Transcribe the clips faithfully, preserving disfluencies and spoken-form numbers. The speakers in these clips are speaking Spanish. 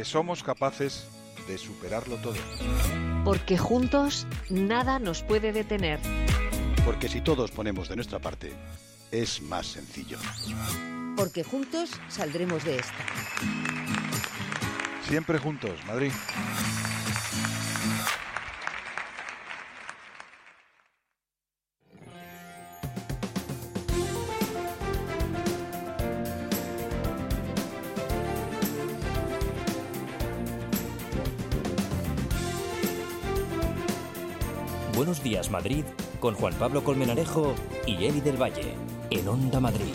porque somos capaces de superarlo todo. Porque juntos nada nos puede detener. Porque si todos ponemos de nuestra parte, es más sencillo. Porque juntos saldremos de esta. Siempre juntos, Madrid. Buenos días, Madrid, con Juan Pablo Colmenarejo y Eli del Valle, en Onda Madrid.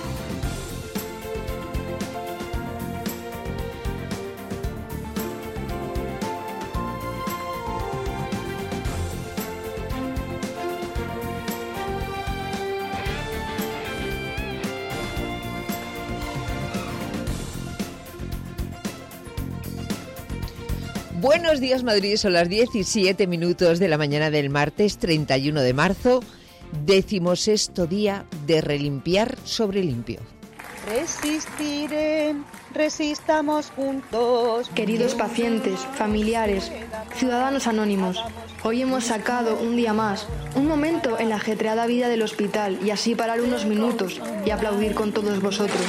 Buenos días, Madrid. Son las diecisiete minutos de la mañana del martes treinta y uno de marzo, decimosexto día de relimpiar sobre limpio. Resistiré, resistamos juntos. Queridos pacientes, familiares, ciudadanos anónimos, hoy hemos sacado un día más, un momento en la ajetreada vida del hospital y así parar unos minutos y aplaudir con todos vosotros.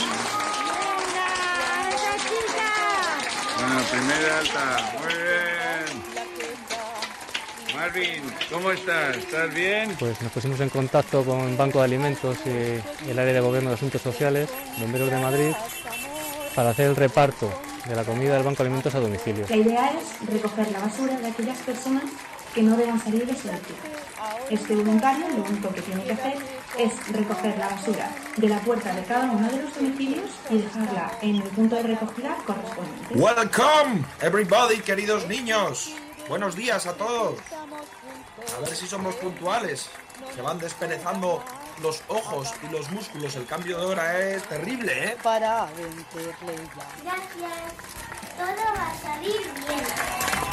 Bueno, primera alta, muy bien. Marvin, ¿cómo estás? ¿Estás bien? Pues nos pusimos en contacto con Banco de Alimentos y el área de Gobierno de Asuntos Sociales, Bomberos de Madrid, para hacer el reparto de la comida del Banco de Alimentos a domicilio. La idea es recoger la basura de aquellas personas que no deban salir de su hogar. Este voluntario lo único que tiene que hacer es recoger la basura de la puerta de cada uno de los domicilios y dejarla en el punto de recogida correspondiente. Welcome, everybody, queridos niños. Buenos días a todos. A ver si somos puntuales. Se van desperezando los ojos y los músculos. El cambio de hora es terrible, ¿eh? Para vencerle ya. Gracias. Todo va a salir bien.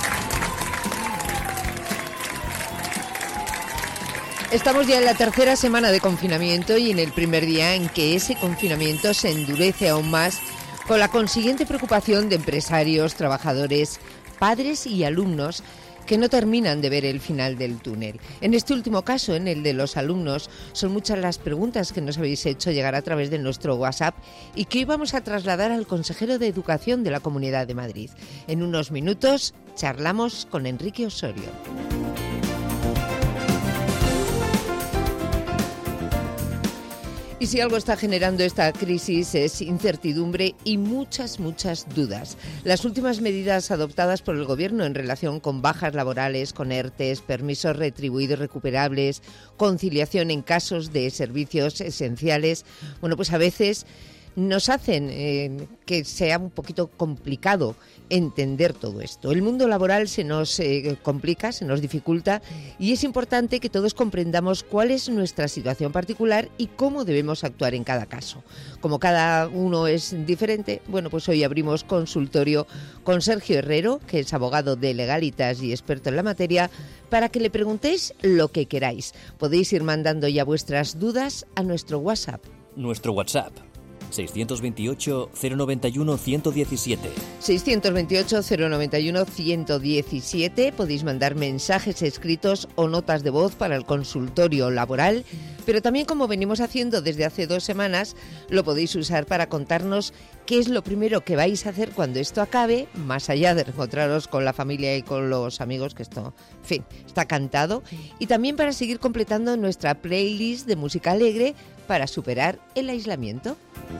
Estamos ya en la tercera semana de confinamiento y en el primer día en que ese confinamiento se endurece aún más, con la consiguiente preocupación de empresarios, trabajadores, padres y alumnos que no terminan de ver el final del túnel. En este último caso, en el de los alumnos, son muchas las preguntas que nos habéis hecho llegar a través de nuestro WhatsApp y que hoy vamos a trasladar al consejero de Educación de la Comunidad de Madrid. En unos minutos charlamos con Enrique Osorio. Y si algo está generando esta crisis es incertidumbre y muchas, muchas dudas. Las últimas medidas adoptadas por el Gobierno en relación con bajas laborales, con ERTEs, permisos retribuidos recuperables, conciliación en casos de servicios esenciales, bueno, pues a veces nos hacen eh, que sea un poquito complicado entender todo esto. El mundo laboral se nos eh, complica, se nos dificulta y es importante que todos comprendamos cuál es nuestra situación particular y cómo debemos actuar en cada caso. Como cada uno es diferente, bueno, pues hoy abrimos consultorio con Sergio Herrero, que es abogado de Legalitas y experto en la materia, para que le preguntéis lo que queráis. Podéis ir mandando ya vuestras dudas a nuestro WhatsApp. Nuestro WhatsApp. seiscientos veintiocho, cero noventa y uno, ciento diecisiete. seiscientos veintiocho, cero noventa y uno, ciento diecisiete. Podéis mandar mensajes escritos o notas de voz para el consultorio laboral, pero también, como venimos haciendo desde hace dos semanas, lo podéis usar para contarnos qué es lo primero que vais a hacer cuando esto acabe, más allá de reencontraros con la familia y con los amigos, que esto, en fin, está cantado, y también para seguir completando nuestra playlist de música alegre para superar el aislamiento.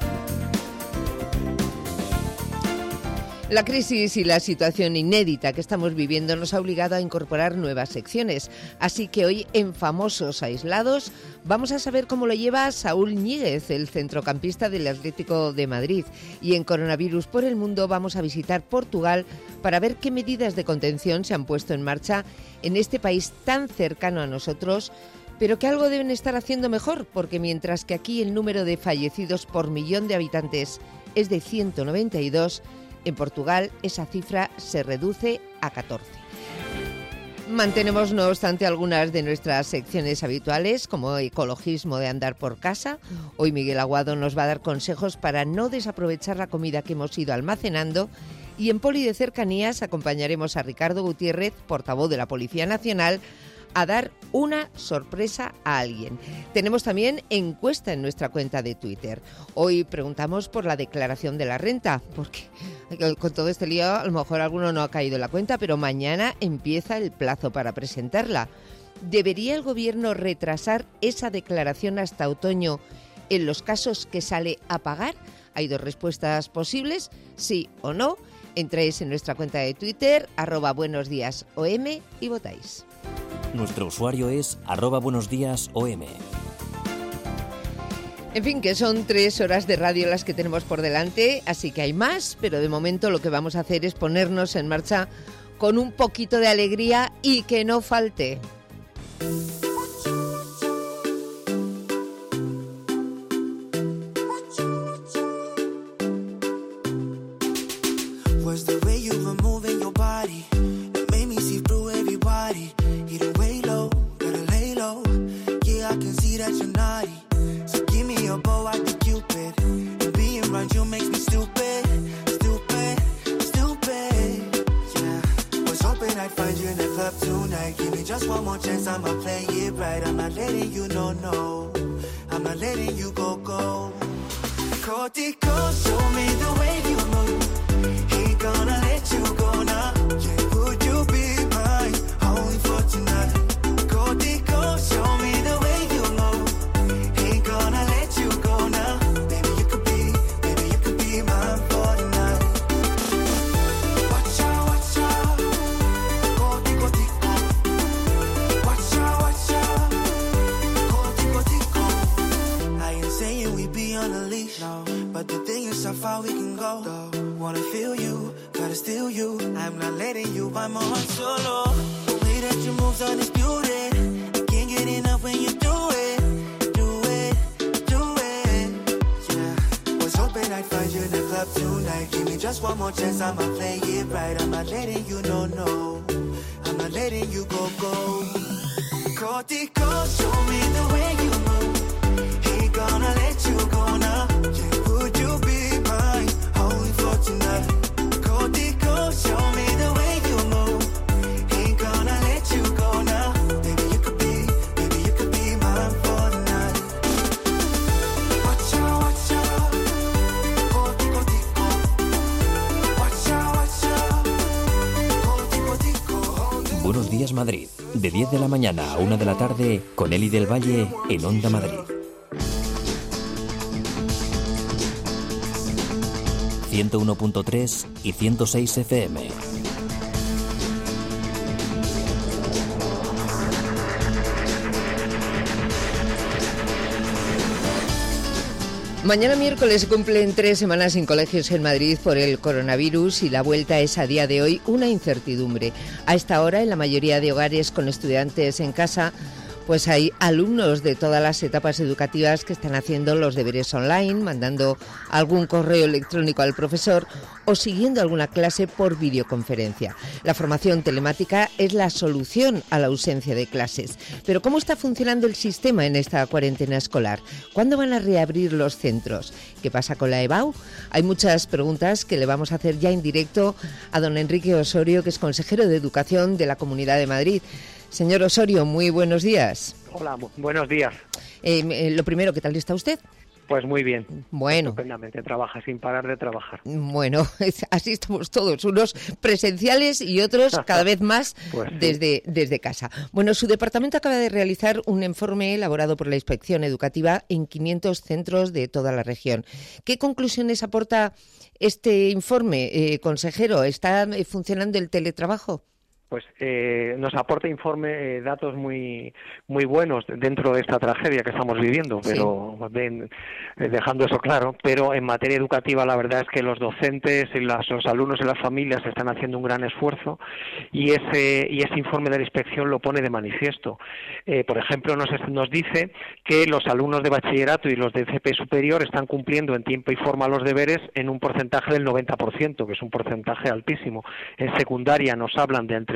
La crisis y la situación inédita que estamos viviendo nos ha obligado a incorporar nuevas secciones, así que hoy en Famosos Aislados vamos a saber cómo lo lleva Saúl Ñíguez, el centrocampista del Atlético de Madrid, y en Coronavirus por el Mundo vamos a visitar Portugal para ver qué medidas de contención se han puesto en marcha en este país tan cercano a nosotros, pero que algo deben estar haciendo mejor, porque mientras que aquí el número de fallecidos por millón de habitantes es de ciento noventa y dos, en Portugal esa cifra se reduce a catorce. Mantenemos, no obstante, algunas de nuestras secciones habituales, como ecologismo de andar por casa. Hoy Miguel Aguado nos va a dar consejos para no desaprovechar la comida que hemos ido almacenando. Y en Poli de Cercanías acompañaremos a Ricardo Gutiérrez, portavoz de la Policía Nacional, a dar una sorpresa a alguien. Tenemos también encuesta en nuestra cuenta de Twitter. Hoy preguntamos por la declaración de la renta, porque con todo este lío a lo mejor alguno no ha caído en la cuenta, pero mañana empieza el plazo para presentarla. ¿Debería el Gobierno retrasar esa declaración hasta otoño en los casos que sale a pagar? Hay dos respuestas posibles, sí o no. Entráis en nuestra cuenta de Twitter, arroba buenos días O M, y votáis. Nuestro usuario es arroba buenos días O M. En fin, que son tres horas de radio las que tenemos por delante, así que hay más, pero de momento lo que vamos a hacer es ponernos en marcha con un poquito de alegría y que no falte. Buenos días Madrid, de diez de la mañana a una de la tarde, con Eli del Valle en Onda Madrid. ciento uno punto tres y ciento seis F M. Mañana miércoles se cumplen tres semanas sin colegios en Madrid por el coronavirus y la vuelta es a día de hoy una incertidumbre. A esta hora, en la mayoría de hogares con estudiantes en casa, pues hay alumnos de todas las etapas educativas que están haciendo los deberes online, mandando algún correo electrónico al profesor o siguiendo alguna clase por videoconferencia. La formación telemática es la solución a la ausencia de clases. Pero ¿cómo está funcionando el sistema en esta cuarentena escolar? ¿Cuándo van a reabrir los centros? ¿Qué pasa con la EBAU? Hay muchas preguntas que le vamos a hacer ya en directo a don Enrique Osorio, que es consejero de Educación de la Comunidad de Madrid. Señor Osorio, muy buenos días. Hola, buenos días. Eh, eh, lo primero, ¿qué tal está usted? Pues muy bien. Bueno. Estupendamente, trabaja sin parar de trabajar. Bueno, así estamos todos, unos presenciales y otros cada vez más pues sí. desde, desde casa. Bueno, su departamento acaba de realizar un informe elaborado por la Inspección Educativa en quinientos centros de toda la región. ¿Qué conclusiones aporta este informe, eh, consejero? ¿Está funcionando el teletrabajo? Pues eh, nos aporta informe eh, datos muy muy buenos dentro de esta tragedia que estamos viviendo, pero sí. ven, eh, dejando eso claro. Pero en materia educativa la verdad es que los docentes, y las, los alumnos y las familias están haciendo un gran esfuerzo y ese y ese informe de la inspección lo pone de manifiesto. Eh, por ejemplo, nos nos dice que los alumnos de bachillerato y los de C P superior están cumpliendo en tiempo y forma los deberes en un porcentaje del noventa por ciento, que es un porcentaje altísimo. En secundaria nos hablan de entre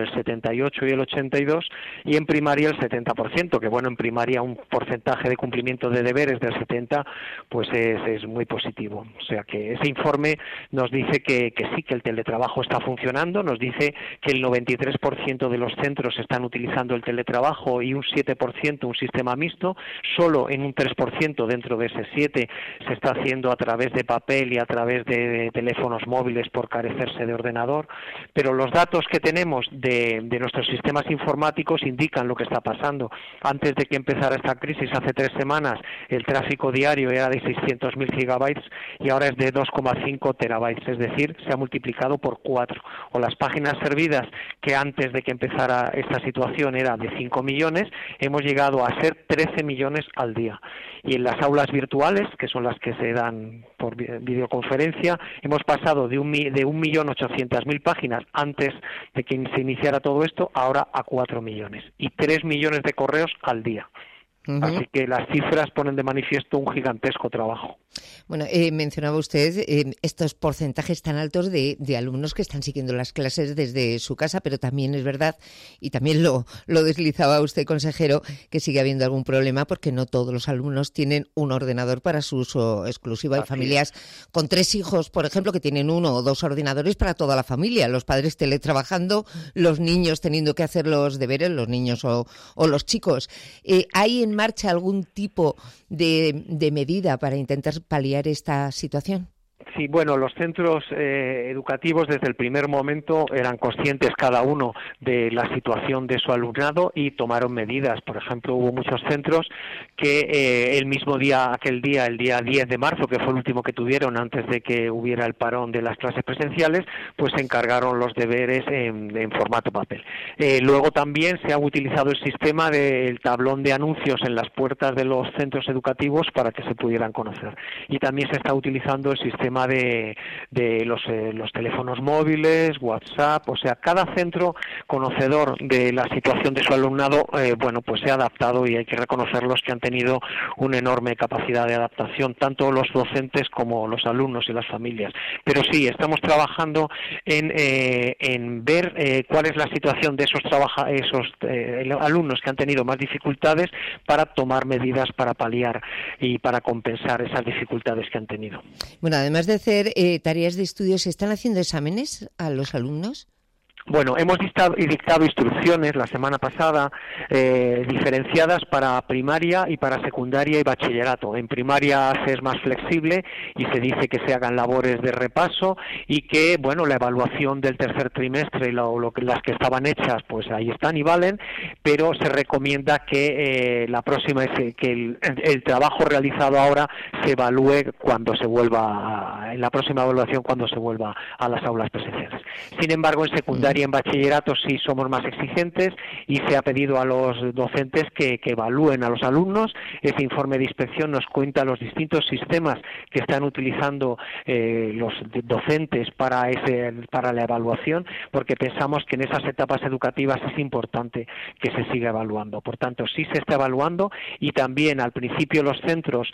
el setenta y ocho y el ochenta y dos, y en primaria el setenta por ciento, que bueno, en primaria un porcentaje de cumplimiento de deberes del setenta, pues es, es muy positivo. O sea que ese informe nos dice que, que sí, que el teletrabajo está funcionando, nos dice que el noventa y tres por ciento de los centros están utilizando el teletrabajo y un siete por ciento un sistema mixto, solo en un tres por ciento dentro de ese siete se está haciendo a través de papel y a través de, de teléfonos móviles por carecerse de ordenador, pero los datos que tenemos de, de nuestros sistemas informáticos indican lo que está pasando. Antes de que empezara esta crisis, hace tres semanas, el tráfico diario era de seiscientos mil gigabytes y ahora es de dos coma cinco terabytes, es decir, se ha multiplicado por cuatro. O las páginas servidas, que antes de que empezara esta situación era de cinco millones, hemos llegado a ser trece millones al día. Y en las aulas virtuales, que son las que se dan por videoconferencia, hemos pasado de un, de un millón ochocientas mil páginas antes de que se iniciara todo esto, ahora a cuatro millones. Y tres millones de correos al día. Uh-huh. Así que las cifras ponen de manifiesto un gigantesco trabajo. Bueno, eh, mencionaba usted eh, estos porcentajes tan altos de, de alumnos que están siguiendo las clases desde su casa, pero también es verdad, y también lo, lo deslizaba usted, consejero, que sigue habiendo algún problema porque no todos los alumnos tienen un ordenador para su uso exclusivo. Hay Así familias es. con tres hijos, por ejemplo, que tienen uno o dos ordenadores para toda la familia, los padres teletrabajando, los niños teniendo que hacer los deberes, los niños o, o los chicos. Eh, ¿Hay en marcha algún tipo de, de medida para intentar paliar esta situación? Sí, bueno, los centros eh, educativos desde el primer momento eran conscientes cada uno de la situación de su alumnado y tomaron medidas. Por ejemplo, hubo muchos centros que eh, el mismo día, aquel día, el día diez de marzo, que fue el último que tuvieron antes de que hubiera el parón de las clases presenciales, pues se encargaron los deberes en, en formato papel. Eh, luego también se ha utilizado el sistema del tablón de anuncios en las puertas de los centros educativos para que se pudieran conocer. Y también se está utilizando el sistema de, de los, eh, los teléfonos móviles, WhatsApp, o sea, cada centro conocedor de la situación de su alumnado, eh, bueno, pues se ha adaptado y hay que reconocerlos que han tenido una enorme capacidad de adaptación, tanto los docentes como los alumnos y las familias. Pero sí, estamos trabajando en, eh, en ver eh, cuál es la situación de esos, trabaja esos eh, alumnos que han tenido más dificultades para tomar medidas para paliar y para compensar esas dificultades que han tenido. Bueno, además de hacer eh, tareas de estudio, ¿se están haciendo exámenes a los alumnos? Bueno, hemos dictado, dictado instrucciones la semana pasada eh, diferenciadas para primaria y para secundaria y bachillerato. En primaria se es más flexible y se dice que se hagan labores de repaso y que, bueno, la evaluación del tercer trimestre y lo, lo, las que estaban hechas, pues ahí están y valen, pero se recomienda que eh, la próxima es que el, el trabajo realizado ahora se evalúe cuando se vuelva, a, en la próxima evaluación cuando se vuelva a las aulas presenciales. Sin embargo, en secundaria y en bachillerato sí somos más exigentes y se ha pedido a los docentes que, que evalúen a los alumnos. Ese informe de inspección nos cuenta los distintos sistemas que están utilizando eh, los docentes para, ese, para la evaluación, porque pensamos que en esas etapas educativas es importante que se siga evaluando. Por tanto, sí se está evaluando y también al principio los centros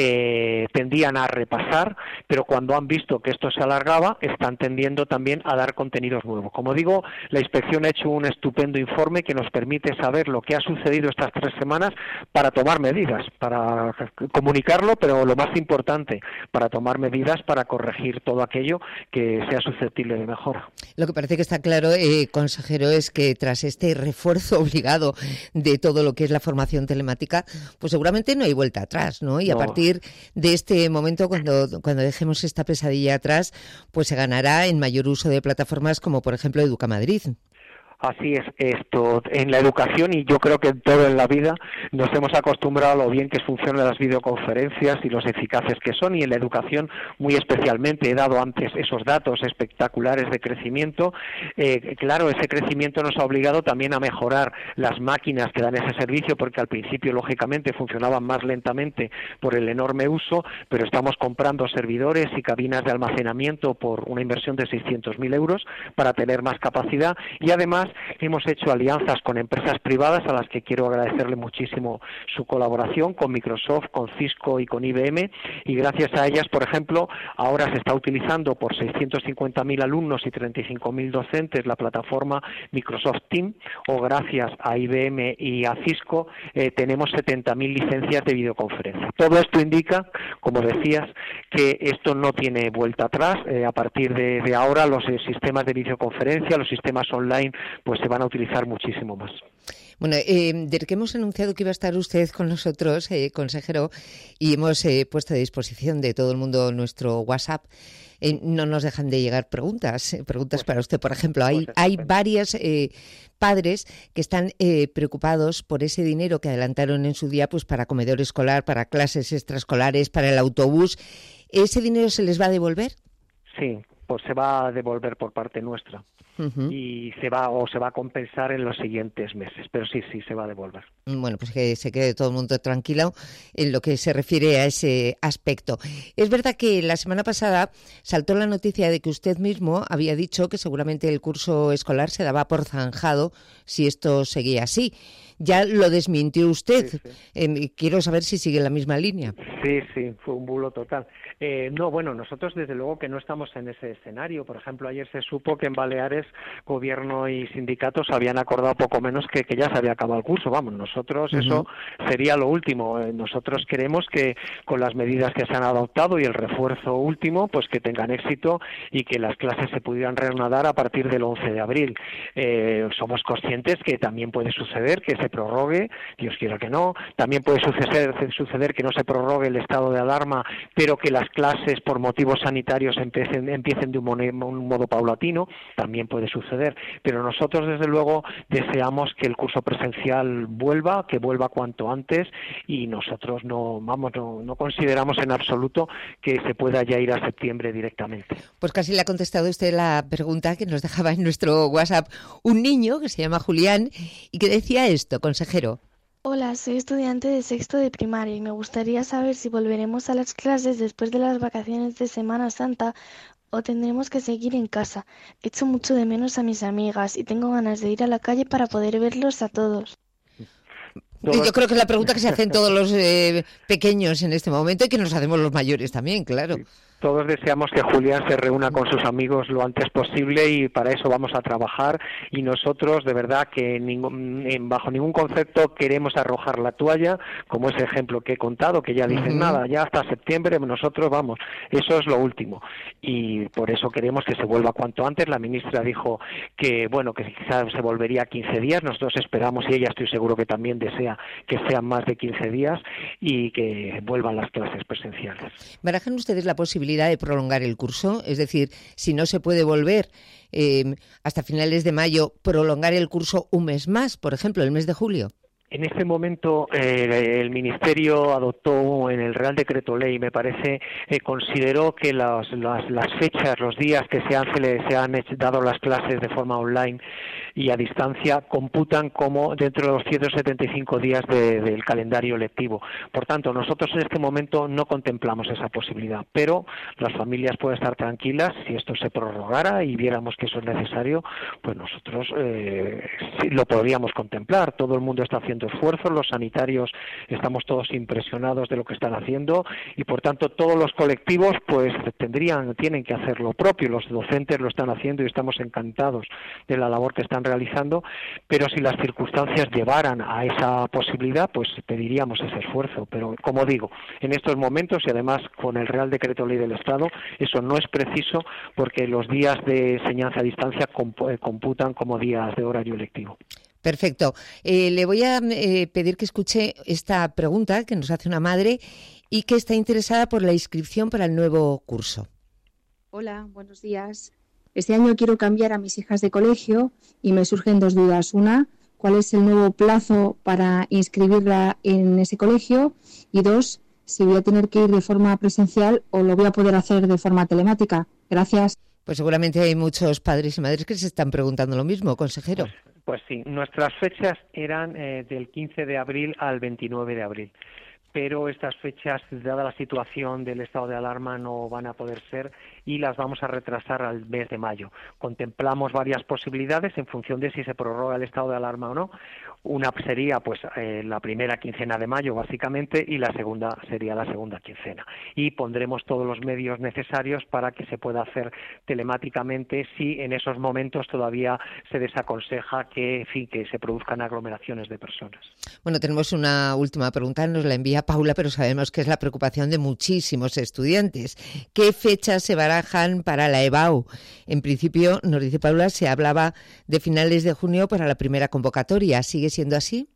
eh, tendían a repasar, pero cuando han visto que esto se alargaba, están tendiendo también a dar contenidos nuevos. Como digo, la inspección ha hecho un estupendo informe que nos permite saber lo que ha sucedido estas tres semanas para tomar medidas, para comunicarlo, pero lo más importante, para tomar medidas para corregir todo aquello que sea susceptible de mejora. Lo que parece que está claro, eh, consejero, es que tras este refuerzo obligado de todo lo que es la formación telemática, pues seguramente no hay vuelta atrás, ¿no? Y no. A partir de este momento, cuando, cuando dejemos esta pesadilla atrás, pues se ganará en mayor uso de plataformas como, por ejemplo, Educa Madrid. Así es, esto en la educación y yo creo que en todo en la vida nos hemos acostumbrado a lo bien que funcionan las videoconferencias y los eficaces que son, y en la educación muy especialmente. He dado antes esos datos espectaculares de crecimiento. Eh, claro, ese crecimiento nos ha obligado también a mejorar las máquinas que dan ese servicio, porque al principio lógicamente funcionaban más lentamente por el enorme uso, pero estamos comprando servidores y cabinas de almacenamiento por una inversión de seiscientos mil euros para tener más capacidad, y además públicas, hemos hecho alianzas con empresas privadas a las que quiero agradecerle muchísimo su colaboración, con Microsoft, con Cisco y con I B M, y gracias a ellas, por ejemplo, ahora se está utilizando por seiscientos cincuenta mil alumnos y treinta y cinco mil docentes la plataforma Microsoft Teams, o gracias a I B M y a Cisco eh, tenemos setenta mil licencias de videoconferencia. Todo esto indica, como decías, que esto no tiene vuelta atrás. Eh, a partir de, de ahora los eh, sistemas de videoconferencia, los sistemas online, pues se van a utilizar muchísimo más. Bueno, eh, desde que hemos anunciado que iba a estar usted con nosotros, eh, consejero, y hemos eh, puesto a disposición de todo el mundo nuestro WhatsApp, eh, no nos dejan de llegar preguntas, eh, preguntas pues, para usted. Por ejemplo, hay, pues hay varios eh, padres que están eh, preocupados por ese dinero que adelantaron en su día pues para comedor escolar, para clases extraescolares, para el autobús. ¿Ese dinero se les va a devolver? Sí, pues se va a devolver por parte nuestra. Uh-huh. Y se va o se va a compensar en los siguientes meses, pero sí, sí, se va a devolver. Bueno, pues que se quede todo el mundo tranquilo en lo que se refiere a ese aspecto. Es verdad que la semana pasada saltó la noticia de que usted mismo había dicho que seguramente el curso escolar se daba por zanjado si esto seguía así. Ya lo desmintió usted. Sí, sí. Eh, quiero saber si sigue la misma línea. Sí, sí, fue un bulo total. Eh, no, bueno, nosotros desde luego que no estamos en ese escenario. Por ejemplo, ayer se supo que en Baleares gobierno y sindicatos habían acordado poco menos que, que ya se había acabado el curso. Vamos, nosotros uh-huh. eso sería lo último. Eh, nosotros queremos que con las medidas que se han adoptado y el refuerzo último, pues que tengan éxito y que las clases se pudieran reanudar a partir del once de abril. Eh, somos conscientes que también puede suceder que se prorrogue, Dios quiera que no, también puede suceder, suceder que no se prorrogue el estado de alarma, pero que las clases por motivos sanitarios empiecen, empiecen de un, mon- un modo paulatino, también puede suceder, pero nosotros desde luego deseamos que el curso presencial vuelva, que vuelva cuanto antes, y nosotros no, vamos, no, no consideramos en absoluto que se pueda ya ir a septiembre directamente. Pues casi le ha contestado usted la pregunta que nos dejaba en nuestro WhatsApp un niño que se llama Julián y que decía esto, consejero. Hola, soy estudiante de sexto de primaria y me gustaría saber si volveremos a las clases después de las vacaciones de Semana Santa o tendremos que seguir en casa. Echo mucho de menos a mis amigas y tengo ganas de ir a la calle para poder verlos a todos. Yo creo que es la pregunta que se hacen todos los eh, pequeños en este momento y que nos hacemos los mayores también, claro. Todos deseamos que Julián se reúna con sus amigos lo antes posible y para eso vamos a trabajar, y nosotros de verdad que ningún, bajo ningún concepto queremos arrojar la toalla, como ese ejemplo que he contado, que ya dicen uh-huh. nada, ya hasta septiembre nosotros vamos, eso es lo último, y por eso queremos que se vuelva cuanto antes. La ministra dijo que bueno, que quizás se volvería a quince días, nosotros esperamos, y ella estoy seguro que también desea que sean más de quince días y que vuelvan las clases presenciales. ¿Barajan ustedes la posibilidad de prolongar el curso? Es decir, si no se puede volver eh, hasta finales de mayo, prolongar el curso un mes más, por ejemplo, el mes de julio. En este momento eh, el Ministerio adoptó en el Real Decreto Ley, me parece, eh, consideró que las, las, las fechas, los días que se han, se han dado las clases de forma online y a distancia computan como dentro de los ciento setenta y cinco días de, del calendario lectivo. Por tanto, nosotros en este momento no contemplamos esa posibilidad, pero las familias pueden estar tranquilas. Si esto se prorrogara y viéramos que eso es necesario, pues nosotros eh, sí, lo podríamos contemplar. Todo el mundo está haciendo esfuerzos, los sanitarios estamos todos impresionados de lo que están haciendo y por tanto todos los colectivos pues tendrían, tienen que hacer lo propio. Los docentes lo están haciendo y estamos encantados de la labor que están realizando, pero si las circunstancias llevaran a esa posibilidad, pues pediríamos ese esfuerzo. Pero como digo, en estos momentos y además con el Real Decreto Ley del Estado, eso no es preciso porque los días de enseñanza a distancia computan como días de horario lectivo. Perfecto. Eh, le voy a eh, pedir que escuche esta pregunta que nos hace una madre y que está interesada por la inscripción para el nuevo curso. Hola, buenos días. Este año quiero cambiar a mis hijas de colegio y me surgen dos dudas. Una, ¿cuál es el nuevo plazo para inscribirla en ese colegio? Y dos, si voy a tener que ir de forma presencial o lo voy a poder hacer de forma telemática. Gracias. Pues seguramente hay muchos padres y madres que se están preguntando lo mismo, consejero. Pues, pues sí, nuestras fechas eran eh, del quince de abril al veintinueve de abril. pero estas fechas, dada la situación del estado de alarma, no van a poder ser y las vamos a retrasar al mes de mayo. Contemplamos varias posibilidades en función de si se prorroga el estado de alarma o no. Una sería pues eh, la primera quincena de mayo, básicamente, y la segunda sería la segunda quincena. Y pondremos todos los medios necesarios para que se pueda hacer telemáticamente si en esos momentos todavía se desaconseja que, en fin, que se produzcan aglomeraciones de personas. Bueno, tenemos una última pregunta, nos la envía Paula, pero sabemos que es la preocupación de muchísimos estudiantes. ¿Qué fechas se barajan para la EBAU? En principio, nos dice Paula, se hablaba de finales de junio para la primera convocatoria. ¿Sigue siendo así?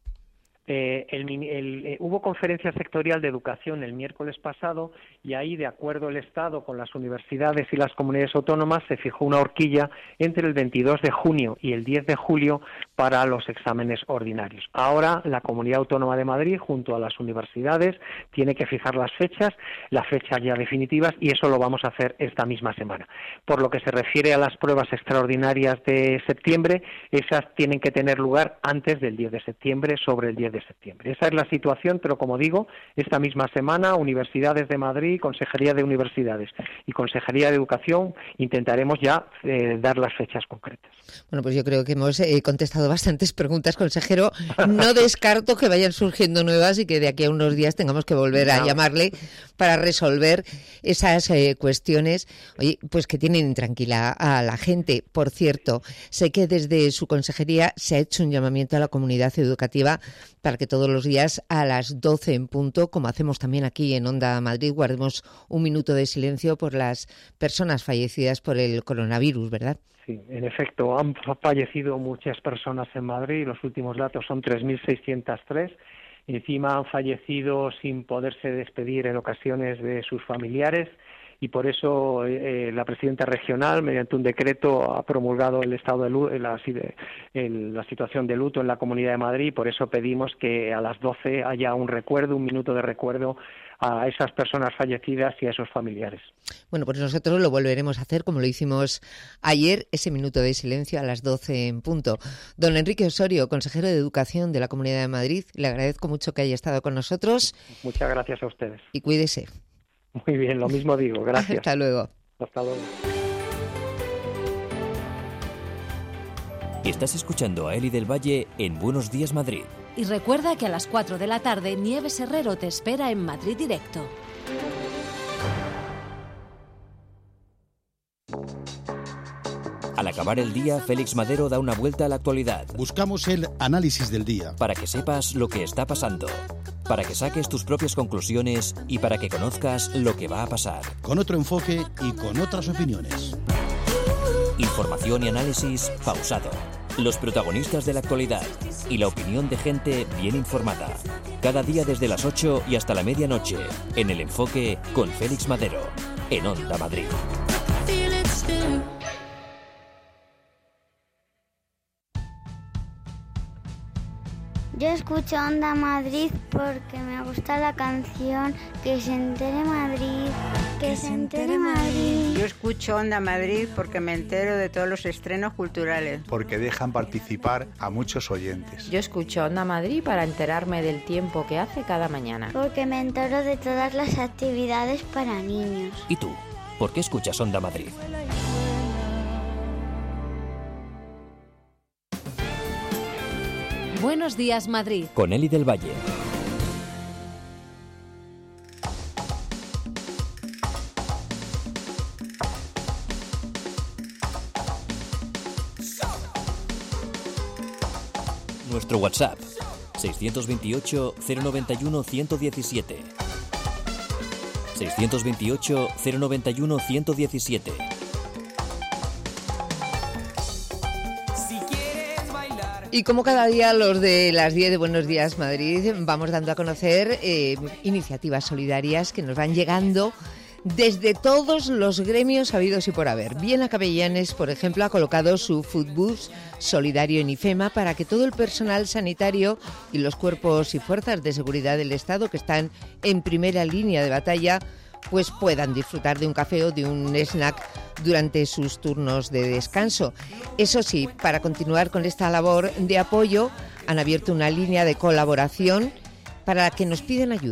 Eh, el, el, eh, hubo conferencia sectorial de educación el miércoles pasado y ahí, de acuerdo el Estado con las universidades y las comunidades autónomas, se fijó una horquilla entre el veintidós de junio y el diez de julio para los exámenes ordinarios. Ahora la Comunidad Autónoma de Madrid, junto a las universidades, tiene que fijar las fechas, las fechas ya definitivas, y eso lo vamos a hacer esta misma semana. Por lo que se refiere a las pruebas extraordinarias de septiembre, esas tienen que tener lugar antes del diez de septiembre, sobre el diez de septiembre. Esa es la situación, pero como digo, esta misma semana, Universidades de Madrid, Consejería de Universidades y Consejería de Educación intentaremos ya eh, dar las fechas concretas. Bueno, pues yo creo que hemos eh, contestado bastantes preguntas, consejero. No descarto que vayan surgiendo nuevas y que de aquí a unos días tengamos que volver a no. llamarle para resolver esas eh, cuestiones, oye, pues que tienen intranquila a la gente. Por cierto, sé que desde su consejería se ha hecho un llamamiento a la comunidad educativa para que todos los días a las doce en punto, como hacemos también aquí en Onda Madrid, guardemos un minuto de silencio por las personas fallecidas por el coronavirus, ¿verdad? Sí, en efecto, han fallecido muchas personas en Madrid, los últimos datos son tres mil seiscientos tres, encima han fallecido sin poderse despedir en ocasiones de sus familiares, y por eso eh, la presidenta regional, mediante un decreto, ha promulgado el estado de luto, la, el, la situación de luto en la Comunidad de Madrid, y por eso pedimos que a las doce haya un recuerdo, un minuto de recuerdo a esas personas fallecidas y a esos familiares. Bueno, pues nosotros lo volveremos a hacer como lo hicimos ayer, ese minuto de silencio a las doce en punto. Don Enrique Osorio, consejero de Educación de la Comunidad de Madrid, le agradezco mucho que haya estado con nosotros. Muchas gracias a ustedes. Y cuídese. Muy bien, lo mismo digo, gracias. Hasta luego. Hasta luego. Estás escuchando a Eli del Valle en Buenos Días Madrid. Y recuerda que a las cuatro de la tarde Nieves Herrero te espera en Madrid Directo. Al acabar el día, Félix Madero da una vuelta a la actualidad. Buscamos el análisis del día. Para que sepas lo que está pasando, para que saques tus propias conclusiones y para que conozcas lo que va a pasar. Con otro enfoque y con otras opiniones. Información y análisis pausado. Los protagonistas de la actualidad y la opinión de gente bien informada. Cada día desde las ocho y hasta la medianoche, en El Enfoque con Félix Madero, en Onda Madrid. Yo escucho Onda Madrid porque me gusta la canción Que se entere Madrid, que, que se entere Madrid. Yo escucho Onda Madrid porque me entero de todos los estrenos culturales. Porque dejan participar a muchos oyentes. Yo escucho Onda Madrid para enterarme del tiempo que hace cada mañana. Porque me entero de todas las actividades para niños. ¿Y tú? ¿Por qué escuchas Onda Madrid? Buenos días, Madrid. Con Eli del Valle. Nuestro WhatsApp, seiscientos veintiocho, cero noventa y uno, ciento diecisiete. seiscientos veintiocho, cero noventa y uno, ciento diecisiete. Y como cada día, los de las diez de Buenos Días Madrid, vamos dando a conocer eh, iniciativas solidarias que nos van llegando desde todos los gremios habidos y por haber. Viena Capellanes, por ejemplo, ha colocado su Foodbus solidario en IFEMA para que todo el personal sanitario y los cuerpos y fuerzas de seguridad del Estado que están en primera línea de batalla pues puedan disfrutar de un café o de un snack durante sus turnos de descanso. Eso sí, para continuar con esta labor de apoyo, han abierto una línea de colaboración para la que nos piden ayuda.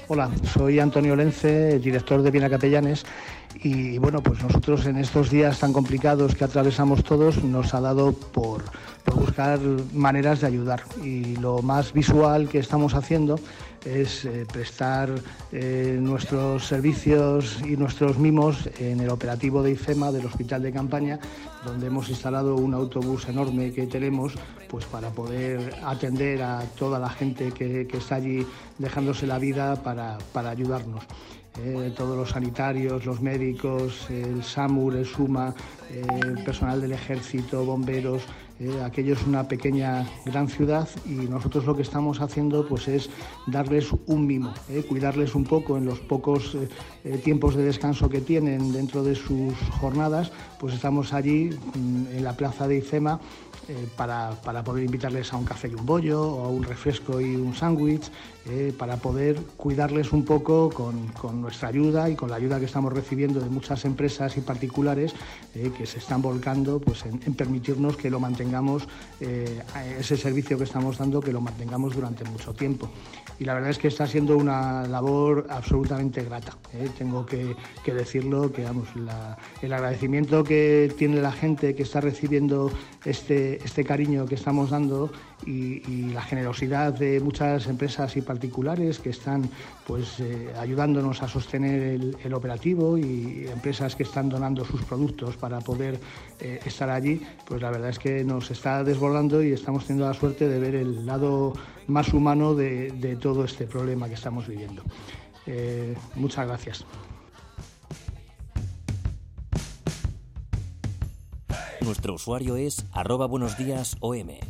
Hola, soy Antonio Lence, director de Viena Capellanes, y bueno, pues nosotros en estos días tan complicados que atravesamos todos nos ha dado por, por buscar maneras de ayudar, y lo más visual que estamos haciendo es eh, prestar eh, nuestros servicios y nuestros mimos en el operativo de IFEMA del Hospital de Campaña, donde hemos instalado un autobús enorme que tenemos pues para poder atender a toda la gente que, que está allí dejándose la vida para, para ayudarnos. Eh, todos los sanitarios, los médicos, el SAMUR, el SUMA, eh, el personal del ejército, bomberos. Eh, aquello es una pequeña gran ciudad, y nosotros lo que estamos haciendo pues es darles un mimo, eh, cuidarles un poco en los pocos eh, eh, tiempos de descanso que tienen dentro de sus jornadas. Pues estamos allí en la plaza de IFEMA eh, para, para poder invitarles a un café y un bollo, o a un refresco y un sándwich, eh, para poder cuidarles un poco con, con nuestra ayuda y con la ayuda que estamos recibiendo de muchas empresas y particulares eh, que se están volcando pues en, en permitirnos que lo mantengamos, eh, ese servicio que estamos dando, que lo mantengamos durante mucho tiempo. Y la verdad es que está siendo una labor absolutamente grata, ¿eh? Tengo que, que decirlo, que vamos, la, el agradecimiento que tiene la gente que está recibiendo este, este cariño que estamos dando, y, y la generosidad de muchas empresas y particulares que están pues eh, ayudándonos a sostener el, el operativo, y empresas que están donando sus productos para poder eh, estar allí, pues la verdad es que nos está desbordando, y estamos teniendo la suerte de ver el lado más humano de, de todo este problema que estamos viviendo. Eh, muchas gracias. Nuestro usuario es arroba buenos días O M.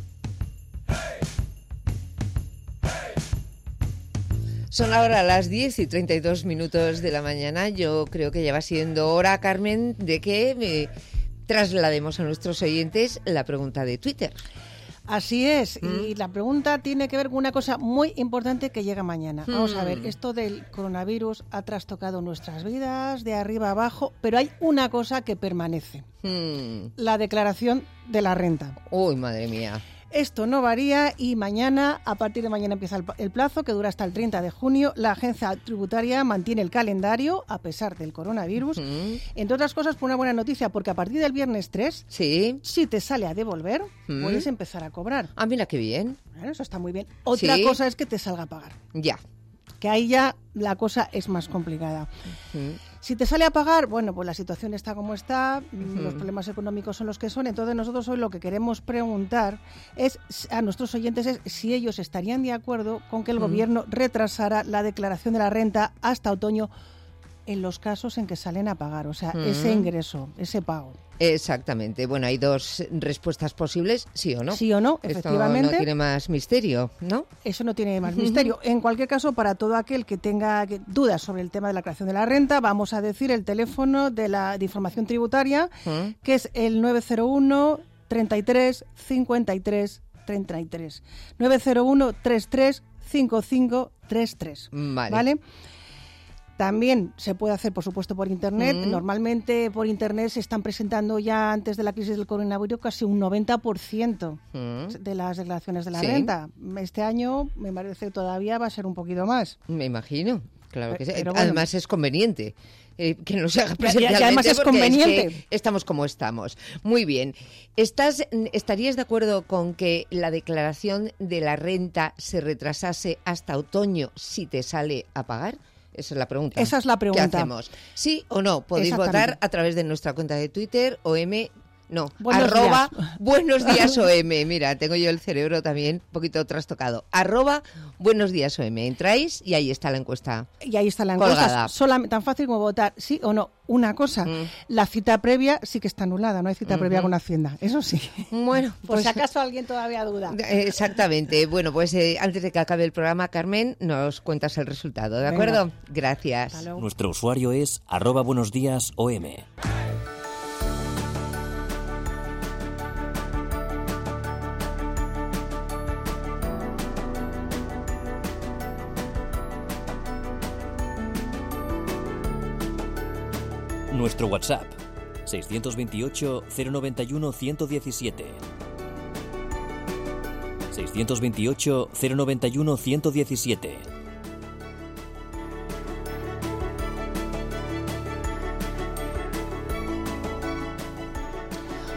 Son ahora las diez y treinta y dos minutos de la mañana. Yo creo que ya va siendo hora, Carmen, de que eh, traslademos a nuestros oyentes la pregunta de Twitter. Así es, ¿Mm? y la pregunta tiene que ver con una cosa muy importante que llega mañana. ¿Mm? Vamos a ver, esto del coronavirus ha trastocado nuestras vidas de arriba a abajo, pero hay una cosa que permanece, ¿Mm? la declaración de la renta. Uy, madre mía. Esto no varía, y mañana, a partir de mañana empieza el, el plazo, que dura hasta el treinta de junio. La agencia tributaria mantiene el calendario a pesar del coronavirus. ¿Mm? Entre otras cosas, por una buena noticia, porque a partir del viernes tres, ¿sí? Si te sale a devolver, ¿Mm? puedes empezar a cobrar. Ah, mira qué bien. Bueno, eso está muy bien. Otra ¿Sí? cosa es que te salga a pagar. Ya. Que ahí ya la cosa es más complicada. ¿Mm? Si te sale a pagar, bueno, pues la situación está como está, Uh-huh. los problemas económicos son los que son. Entonces nosotros hoy lo que queremos preguntar es a nuestros oyentes es si ellos estarían de acuerdo con que el Uh-huh. gobierno retrasara la declaración de la renta hasta otoño en los casos en que salen a pagar, o sea, Uh-huh. ese ingreso, ese pago. Exactamente. Bueno, hay dos respuestas posibles, sí o no. Sí o no, Esto efectivamente. no tiene más misterio, ¿no? Eso no tiene más misterio. En cualquier caso, para todo aquel que tenga dudas sobre el tema de la creación de la renta, vamos a decir el teléfono de la de información tributaria, ¿Mm? que es el nueve cero uno, treinta y tres, cincuenta y tres, treinta y tres. nueve cero uno, treinta y tres, cincuenta y cinco, treinta y tres. Vale. ¿Vale? También se puede hacer, por supuesto, por Internet. Mm. Normalmente por Internet se están presentando ya antes de la crisis del coronavirus casi un noventa por ciento Mm. de las declaraciones de la Sí. renta. Este año me parece que todavía va a ser un poquito más. Me imagino, claro que sí. Pero bueno. Además es conveniente eh, que no se haga Ya- ya- presencialmente, ya además es porque conveniente. que estamos como estamos. Muy bien. ¿Estás, ¿Estarías de acuerdo con que la declaración de la renta se retrasase hasta otoño si te sale a pagar? Esa es la pregunta. Esa es la pregunta. ¿Qué hacemos? ¿Sí o no? Podéis Exactamente. votar a través de nuestra cuenta de Twitter, O M... No, Buenos arroba días. buenos días O M. Mira, tengo yo el cerebro también un poquito trastocado. Arroba buenos días O M. Entráis y ahí está la encuesta. Y ahí está la encuesta. Colgada. Solamente, tan fácil como votar sí o no. Una cosa, la cita previa sí que está anulada, no hay cita Ujú. previa con Hacienda. Eso sí. Bueno, Por pues si acaso alguien todavía duda. exactamente. Bueno, pues eh, antes de que acabe el programa, Carmen, nos cuentas el resultado, ¿de Venga. acuerdo? Gracias. Nuestro usuario es arroba buenos días O M. Nuestro WhatsApp seiscientos veintiocho, cero noventa y uno, ciento diecisiete. seiscientos veintiocho, cero noventa y uno, ciento diecisiete.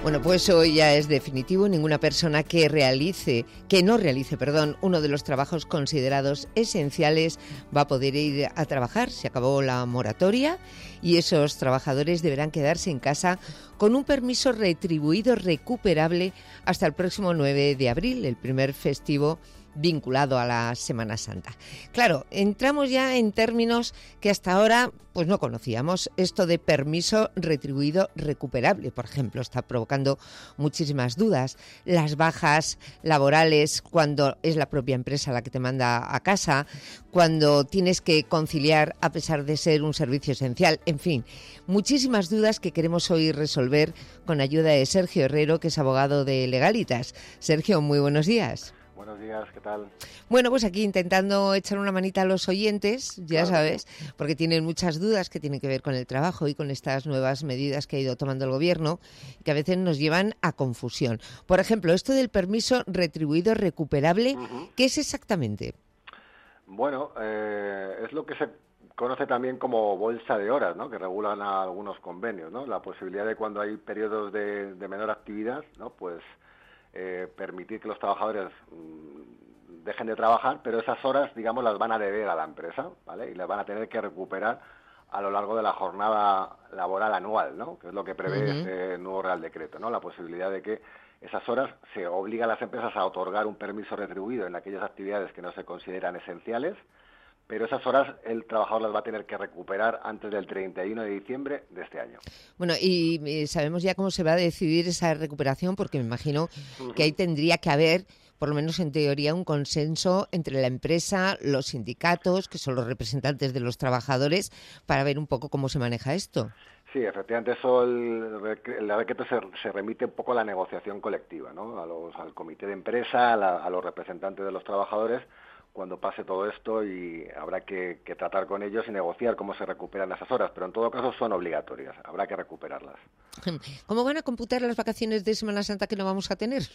Bueno, pues hoy ya es definitivo. Ninguna persona que realice, que no realice, perdón, uno de los trabajos considerados esenciales va a poder ir a trabajar. Se acabó la moratoria y esos trabajadores deberán quedarse en casa con un permiso retribuido recuperable hasta el próximo nueve de abril, el primer festivo vinculado a la Semana Santa. Claro, entramos ya en términos que hasta ahora pues no conocíamos. Esto de permiso retribuido recuperable, por ejemplo, está provocando muchísimas dudas. Las bajas laborales cuando es la propia empresa la que te manda a casa, cuando tienes que conciliar a pesar de ser un servicio esencial, en fin, muchísimas dudas que queremos hoy resolver con ayuda de Sergio Herrero, que es abogado de Legalitas. Sergio, muy buenos días. Buenos días, ¿qué tal? Bueno, pues aquí intentando echar una manita a los oyentes, ya claro, sabes, porque tienen muchas dudas que tienen que ver con el trabajo y con estas nuevas medidas que ha ido tomando el Gobierno, que a veces nos llevan a confusión. Por ejemplo, esto del permiso retribuido recuperable, uh-huh. ¿qué es exactamente? Bueno, eh, es lo que se conoce también como bolsa de horas, ¿no?, que regulan a algunos convenios, ¿no? La posibilidad de cuando hay periodos de, de menor actividad, ¿no?, pues Eh, permitir que los trabajadores mmm, dejen de trabajar, pero esas horas, digamos, las van a deber a la empresa, ¿vale? Y las van a tener que recuperar a lo largo de la jornada laboral anual, ¿no?, que es lo que prevé uh-huh. este nuevo Real Decreto, ¿no? La posibilidad de que esas horas se obliga a las empresas a otorgar un permiso retribuido en aquellas actividades que no se consideran esenciales, pero esas horas el trabajador las va a tener que recuperar antes del treinta y uno de diciembre de este año. Bueno, y, y sabemos ya cómo se va a decidir esa recuperación, porque me imagino uh-huh. que ahí tendría que haber, por lo menos en teoría, un consenso entre la empresa, los sindicatos, que son los representantes de los trabajadores, para ver un poco cómo se maneja esto. Sí, efectivamente, eso el, el decreto se, se remite un poco a la negociación colectiva, ¿no?, a los, al comité de empresa, a, la, a los representantes de los trabajadores, cuando pase todo esto, y habrá que, que tratar con ellos y negociar cómo se recuperan esas horas, pero en todo caso son obligatorias, habrá que recuperarlas. ¿Cómo van a computar las vacaciones de Semana Santa que no vamos a tener?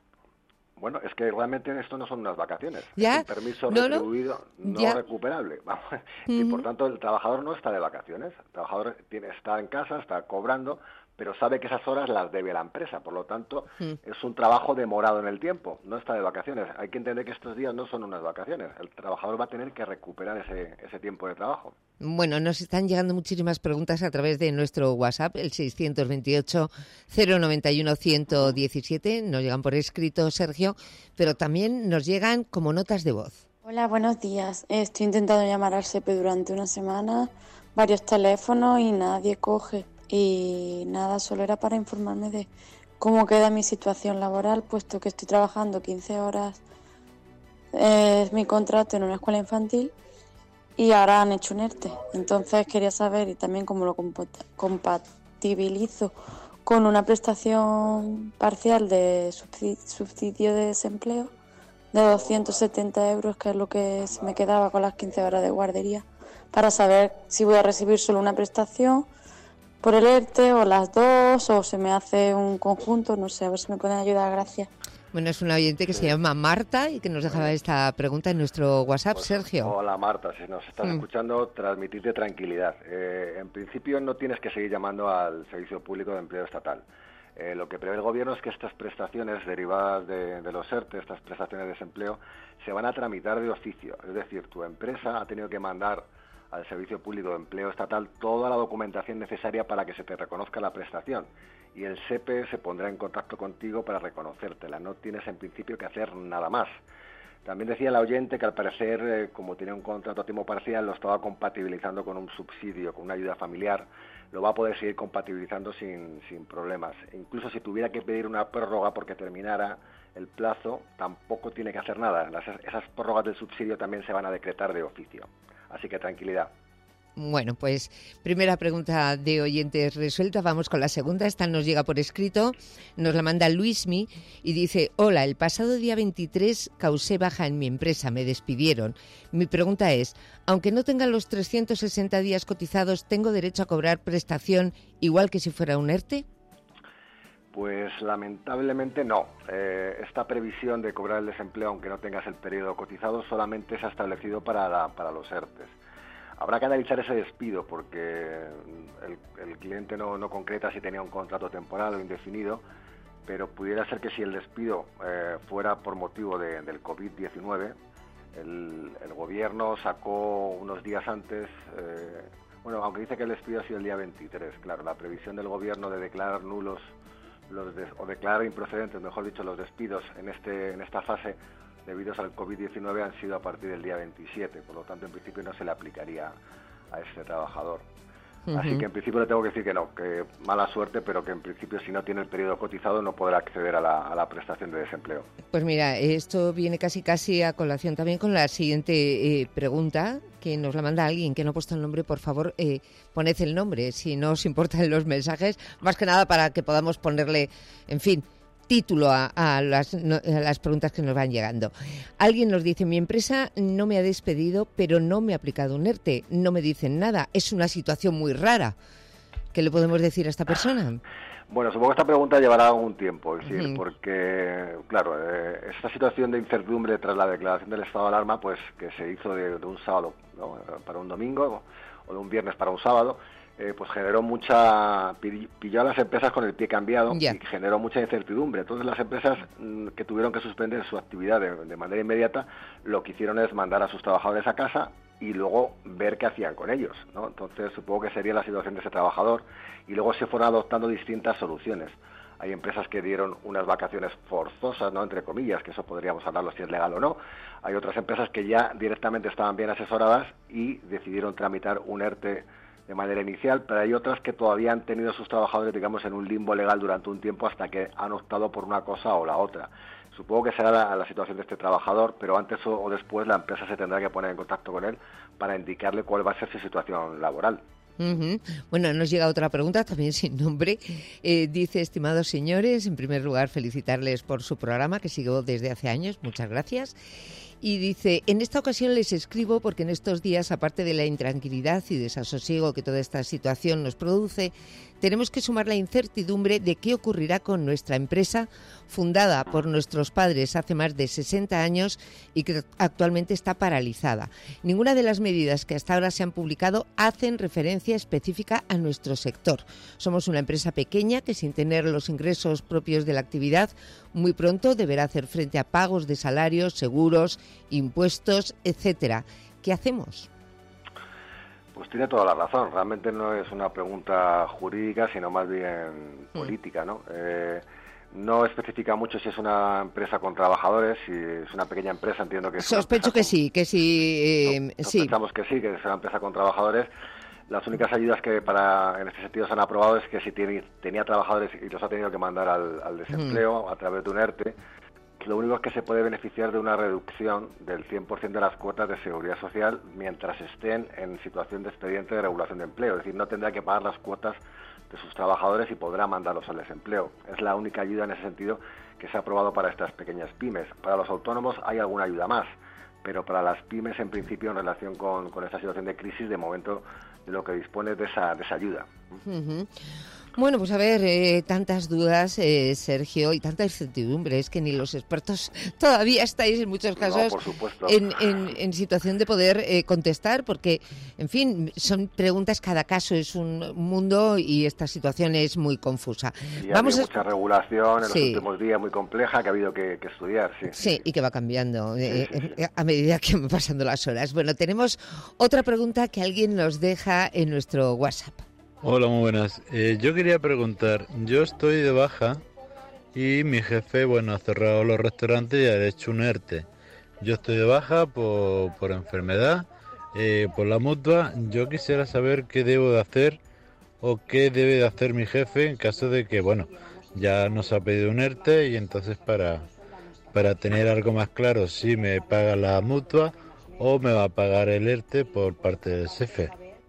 Bueno, es que realmente esto no son unas vacaciones, ¿Ya? es un permiso no, retribuido no, no recuperable. Vamos. Uh-huh. Y por tanto el trabajador no está de vacaciones, el trabajador tiene, está en casa, está cobrando, pero sabe que esas horas las debe la empresa, por lo tanto uh-huh. es un trabajo demorado en el tiempo, no está de vacaciones. Hay que entender que estos días no son unas vacaciones, el trabajador va a tener que recuperar ese, ese tiempo de trabajo. Bueno, nos están llegando muchísimas preguntas a través de nuestro WhatsApp, el seiscientos veintiocho, cero noventa y uno, ciento diecisiete. Nos llegan por escrito, Sergio, pero también nos llegan como notas de voz. Hola, buenos días. Estoy intentando llamar al S E P E durante una semana, varios teléfonos y nadie coge. Y nada, solo era para informarme de cómo queda mi situación laboral, puesto que estoy trabajando quince horas, eh, es mi contrato en una escuela infantil, y ahora han hecho un ERTE. Entonces quería saber, y también cómo lo compatibilizo con una prestación parcial de subsidio de desempleo de doscientos setenta euros, que es lo que se me quedaba con las quince horas de guardería, para saber si voy a recibir solo una prestación por el ERTE o las dos, o se me hace un conjunto, no sé, a ver si me pueden ayudar, gracias. Bueno, es una oyente que sí. se llama Marta y que nos dejaba esta pregunta en nuestro WhatsApp, pues, Sergio. Hola Marta, si nos estás mm. escuchando, transmitirte tranquilidad. Eh, en principio no tienes que seguir llamando al Servicio Público de Empleo Estatal. Eh, lo que prevé el Gobierno es que estas prestaciones derivadas de, de los ERTE, estas prestaciones de desempleo, se van a tramitar de oficio. Es decir, tu empresa ha tenido que mandar al Servicio Público de Empleo Estatal toda la documentación necesaria para que se te reconozca la prestación, y el S E P E se pondrá en contacto contigo para reconocértela. No tienes en principio que hacer nada más. También decía la oyente que al parecer, eh, como tiene un contrato a tiempo parcial, lo estaba compatibilizando con un subsidio, con una ayuda familiar. Lo va a poder seguir compatibilizando sin, sin problemas. E incluso si tuviera que pedir una prórroga porque terminara el plazo, tampoco tiene que hacer nada. Las, esas prórrogas del subsidio también se van a decretar de oficio. Así que tranquilidad. Bueno, pues primera pregunta de oyentes resuelta. Vamos con la segunda. Esta nos llega por escrito. Nos la manda Luismi y dice: hola, el pasado día veintitrés causé baja en mi empresa, me despidieron. Mi pregunta es, aunque no tenga los trescientos sesenta días cotizados, ¿tengo derecho a cobrar prestación igual que si fuera un ERTE? Pues lamentablemente no. Eh, esta previsión de cobrar el desempleo aunque no tengas el periodo cotizado solamente se ha establecido para, la, para los ERTES. Habrá que analizar ese despido porque el, el cliente no, no concreta si tenía un contrato temporal o indefinido, pero pudiera ser que si el despido eh, fuera por motivo de, del COVID diecinueve, el, el gobierno sacó unos días antes, eh, bueno, aunque dice que el despido ha sido el día veintitrés, claro, la previsión del gobierno de declarar nulos los des, o declarar improcedentes, mejor dicho, los despidos en este en esta fase debidos al COVID diecinueve han sido a partir del día veintisiete, por lo tanto en principio no se le aplicaría a este trabajador. Uh-huh. Así que en principio le tengo que decir que no, que mala suerte, pero que en principio si no tiene el periodo cotizado no podrá acceder a la, a la prestación de desempleo. Pues mira, esto viene casi casi a colación también con la siguiente eh, pregunta, que nos la manda alguien que no ha puesto el nombre. Por favor, eh, poned el nombre, si no os importan los mensajes, más que nada para que podamos ponerle, en fin, título a, a, las, no, a las preguntas que nos van llegando. Alguien nos dice, mi empresa no me ha despedido, pero no me ha aplicado un ERTE, no me dicen nada, es una situación muy rara. ¿Qué le podemos decir a esta persona? Bueno, supongo que esta pregunta llevará algún tiempo, es decir, uh-huh. porque, claro, eh, esta situación de incertidumbre tras la declaración del estado de alarma, pues que se hizo de, de un sábado, ¿no?, para un domingo, o de un viernes para un sábado, Eh, pues generó mucha, pilló a las empresas con el pie cambiado yeah. y generó mucha incertidumbre. Entonces las empresas mm, que tuvieron que suspender su actividad de, de manera inmediata, lo que hicieron es mandar a sus trabajadores a casa y luego ver qué hacían con ellos, ¿no? Entonces supongo que sería la situación de ese trabajador, y luego se fueron adoptando distintas soluciones. Hay empresas que dieron unas vacaciones forzosas, ¿no?, entre comillas, que eso podríamos hablarlo si es legal o no. Hay otras empresas que ya directamente estaban bien asesoradas y decidieron tramitar un ERTE de manera inicial, pero hay otras que todavía han tenido a sus trabajadores, digamos, en un limbo legal durante un tiempo hasta que han optado por una cosa o la otra. Supongo que será la, la situación de este trabajador, pero antes o, o después la empresa se tendrá que poner en contacto con él para indicarle cuál va a ser su situación laboral. Uh-huh. Bueno, nos llega otra pregunta, también sin nombre. Eh, dice, estimados señores, en primer lugar felicitarles por su programa, que sigo desde hace años, muchas gracias. Y dice, en esta ocasión les escribo porque en estos días, aparte de la intranquilidad y desasosiego que toda esta situación nos produce, tenemos que sumar la incertidumbre de qué ocurrirá con nuestra empresa, fundada por nuestros padres hace más de sesenta años y que actualmente está paralizada. Ninguna de las medidas que hasta ahora se han publicado hacen referencia específica a nuestro sector. Somos una empresa pequeña que, sin tener los ingresos propios de la actividad, muy pronto deberá hacer frente a pagos de salarios, seguros, impuestos, etcétera. ¿Qué hacemos? Pues tiene toda la razón. Realmente no es una pregunta jurídica, sino más bien política, ¿no? Eh, no especifica mucho si es una empresa con trabajadores, si es una pequeña empresa, entiendo que es Sospecho que con... sí, que sí. Eh, no, sí. Sospechamos que sí, que es una empresa con trabajadores. Las únicas ayudas que para en este sentido se han aprobado es que si tiene, tenía trabajadores y los ha tenido que mandar al, al desempleo mm. a través de un ERTE, lo único es que se puede beneficiar de una reducción del cien por ciento de las cuotas de seguridad social mientras estén en situación de expediente de regulación de empleo. Es decir, no tendrá que pagar las cuotas de sus trabajadores y podrá mandarlos al desempleo. Es la única ayuda en ese sentido que se ha aprobado para estas pequeñas pymes. Para los autónomos hay alguna ayuda más, pero para las pymes, en principio, en relación con, con esta situación de crisis, de momento, de lo que dispone de esa, de esa ayuda. Uh-huh. Bueno, pues a ver, eh, tantas dudas, eh, Sergio, y tanta incertidumbre, es que ni los expertos todavía estáis en muchos casos no, por supuesto. en, en, en situación de poder eh, contestar, porque, en fin, son preguntas, cada caso es un mundo y esta situación es muy confusa. Y ha Vamos habido a... mucha regulación en sí. los últimos días, muy compleja, que ha habido que, que estudiar. Sí, sí, sí, y que va cambiando sí, eh, sí, sí. a medida que van pasando las horas. Bueno, tenemos otra pregunta que alguien nos deja en nuestro WhatsApp. Hola, muy buenas. Eh, yo quería preguntar, yo estoy de baja y mi jefe, bueno, ha cerrado los restaurantes y ha hecho un ERTE. Yo estoy de baja por, por enfermedad, eh, por la mutua. Yo quisiera saber qué debo de hacer o qué debe de hacer mi jefe en caso de que, bueno, ya nos ha pedido un ERTE y entonces para, para tener algo más claro si me paga la mutua o me va a pagar el ERTE por parte del jefe.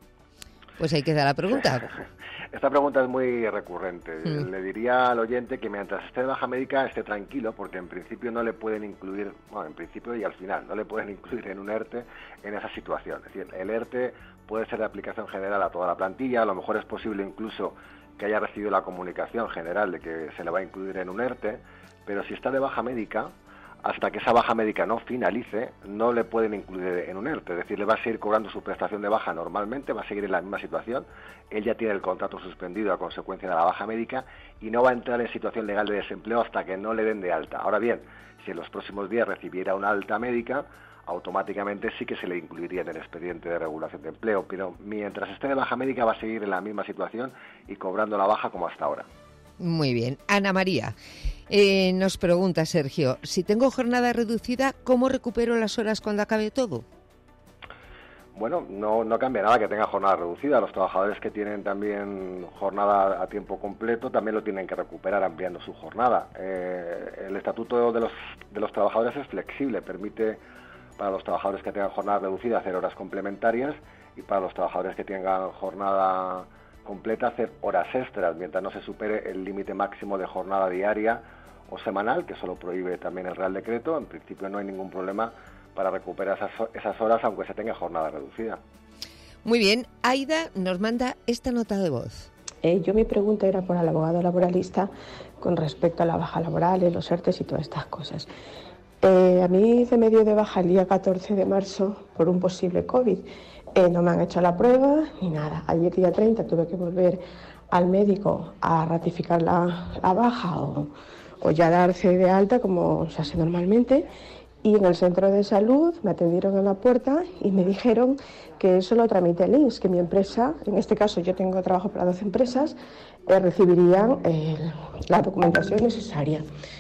Pues ahí queda la pregunta. Esta pregunta es muy recurrente. Mm. Le diría al oyente que mientras esté de baja médica esté tranquilo, porque en principio no le pueden incluir, bueno, en principio y al final, no le pueden incluir en un ERTE en esa situación. Es decir, el ERTE puede ser de aplicación general a toda la plantilla, a lo mejor es posible incluso que haya recibido la comunicación general de que se le va a incluir en un ERTE, pero si está de baja médica, hasta que esa baja médica no finalice, no le pueden incluir en un ERTE, es decir, le va a seguir cobrando su prestación de baja normalmente, va a seguir en la misma situación, él ya tiene el contrato suspendido a consecuencia de la baja médica y no va a entrar en situación legal de desempleo hasta que no le den de alta. Ahora bien, si en los próximos días recibiera una alta médica, automáticamente sí que se le incluiría en el expediente de regulación de empleo, pero mientras esté de baja médica va a seguir en la misma situación y cobrando la baja como hasta ahora. Muy bien. Ana María, eh, nos pregunta Sergio, si tengo jornada reducida, ¿cómo recupero las horas cuando acabe todo? Bueno, no, no cambia nada que tenga jornada reducida. Los trabajadores que tienen también jornada a tiempo completo también lo tienen que recuperar ampliando su jornada. Eh, el estatuto de los, de los trabajadores es flexible, permite para los trabajadores que tengan jornada reducida hacer horas complementarias y para los trabajadores que tengan jornada completa hacer horas extras, mientras no se supere el límite máximo de jornada diaria o semanal, que eso lo prohíbe también el Real Decreto. En principio no hay ningún problema para recuperar esas, esas horas, aunque se tenga jornada reducida. Muy bien. Aida nos manda esta nota de voz. Eh, yo mi pregunta era por el abogado laboralista con respecto a la baja laboral, los ERTES y todas estas cosas. Eh, a mí se me dio de baja el día catorce de marzo por un posible COVID. Eh, no me han hecho la prueba ni nada. Ayer día treinta tuve que volver al médico a ratificar la, la baja o, o ya darse de alta como se hace normalmente. Y en el centro de salud me atendieron en la puerta y me dijeron que eso lo tramite el I N S, que mi empresa, en este caso yo tengo trabajo para dos empresas, eh, recibirían eh, la documentación necesaria.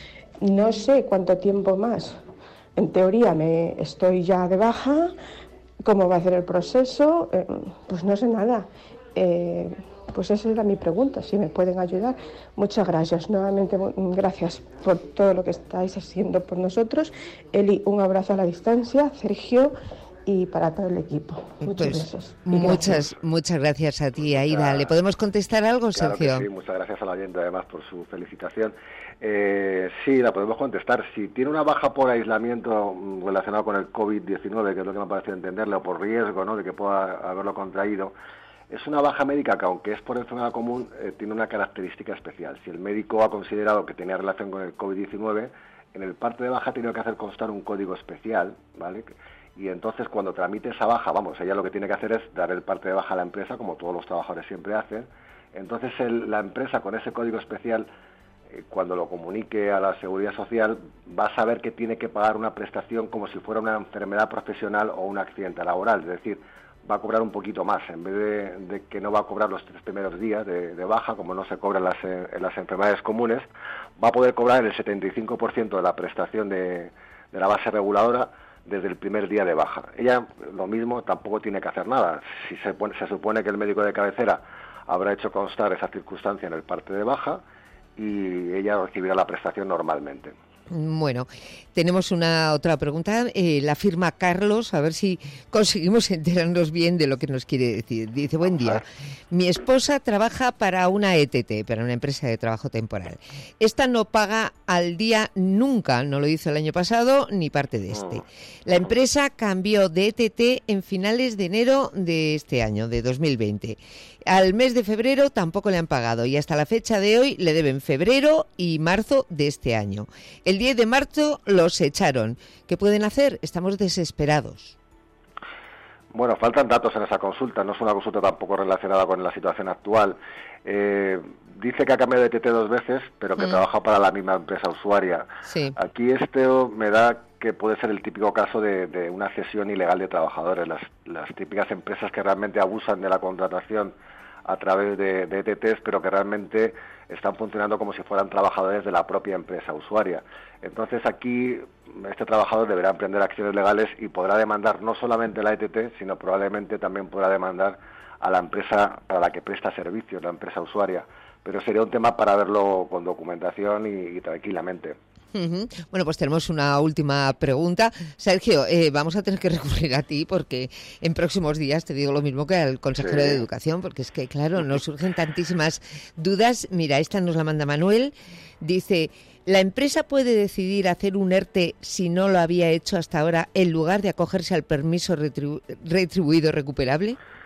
No sé cuánto tiempo más. En teoría me estoy ya de baja. ¿Cómo va a ser el proceso? Eh, pues no sé nada. Eh, pues esa era mi pregunta, si me pueden ayudar. Muchas gracias. Nuevamente, gracias por todo lo que estáis haciendo por nosotros. Eli, un abrazo a la distancia. Sergio, y para todo el equipo. Muchas pues, gracias. Muchas, gracias. muchas gracias a ti, Aida. ¿Le podemos contestar algo, Claro Sergio? que sí, muchas gracias a la oyente además por su felicitación. Eh, sí, la podemos contestar. Si tiene una baja por aislamiento relacionado con el COVID diecinueve, que es lo que me ha parecido entenderle, o por riesgo, ¿no?, de que pueda haberlo contraído, es una baja médica que, aunque es por enfermedad común, eh, tiene una característica especial. Si el médico ha considerado que tenía relación con el COVID diecinueve, en el parte de baja tiene que hacer constar un código especial, ¿vale? Y entonces cuando tramite esa baja, vamos, ella lo que tiene que hacer es dar el parte de baja a la empresa, como todos los trabajadores siempre hacen. Entonces el, la empresa con ese código especial, eh, cuando lo comunique a la Seguridad Social, va a saber que tiene que pagar una prestación como si fuera una enfermedad profesional o un accidente laboral, es decir, va a cobrar un poquito más, en vez de, de que no va a cobrar los tres primeros días de, de baja, como no se cobra en las, en las enfermedades comunes, va a poder cobrar el setenta y cinco por ciento de la prestación de, de la base reguladora desde el primer día de baja. Ella, lo mismo, tampoco tiene que hacer nada. Si se, pone, se supone que el médico de cabecera habrá hecho constar esa circunstancia en el parte de baja y ella recibirá la prestación normalmente. Bueno, tenemos una otra pregunta, eh, la firma Carlos, a ver si conseguimos enterarnos bien de lo que nos quiere decir. Dice, buen día, mi esposa trabaja para una E T T, para una empresa de trabajo temporal. Esta no paga al día nunca, no lo hizo el año pasado ni parte de este. La empresa cambió de E T T en finales de enero de este año, de dos mil veinte. Al mes de febrero tampoco le han pagado y hasta la fecha de hoy le deben febrero y marzo de este año. El diez de marzo los echaron. ¿Qué pueden hacer? Estamos desesperados. Bueno, faltan datos en esa consulta, no es una consulta tampoco relacionada con la situación actual. Eh, dice que ha cambiado de E T T dos veces, pero que mm. trabaja para la misma empresa usuaria. Sí. Aquí este me da que puede ser el típico caso de, de una cesión ilegal de trabajadores, las, las típicas empresas que realmente abusan de la contratación a través de, de E T Ts, pero que realmente están funcionando como si fueran trabajadores de la propia empresa usuaria. Entonces aquí este trabajador deberá emprender acciones legales y podrá demandar no solamente la E T T, sino probablemente también podrá demandar a la empresa para la que presta servicios, la empresa usuaria. Pero sería un tema para verlo con documentación y, y tranquilamente. Uh-huh. Bueno, pues tenemos una última pregunta. Sergio, eh, vamos a tener que recurrir a ti porque en próximos días te digo lo mismo que al consejero sí. de Educación, porque es que, claro, nos surgen tantísimas dudas. Mira, esta nos la manda Manuel. Dice, ¿la empresa puede decidir hacer un ERTE si no lo había hecho hasta ahora en lugar de acogerse al permiso retribu- retribuido recuperable?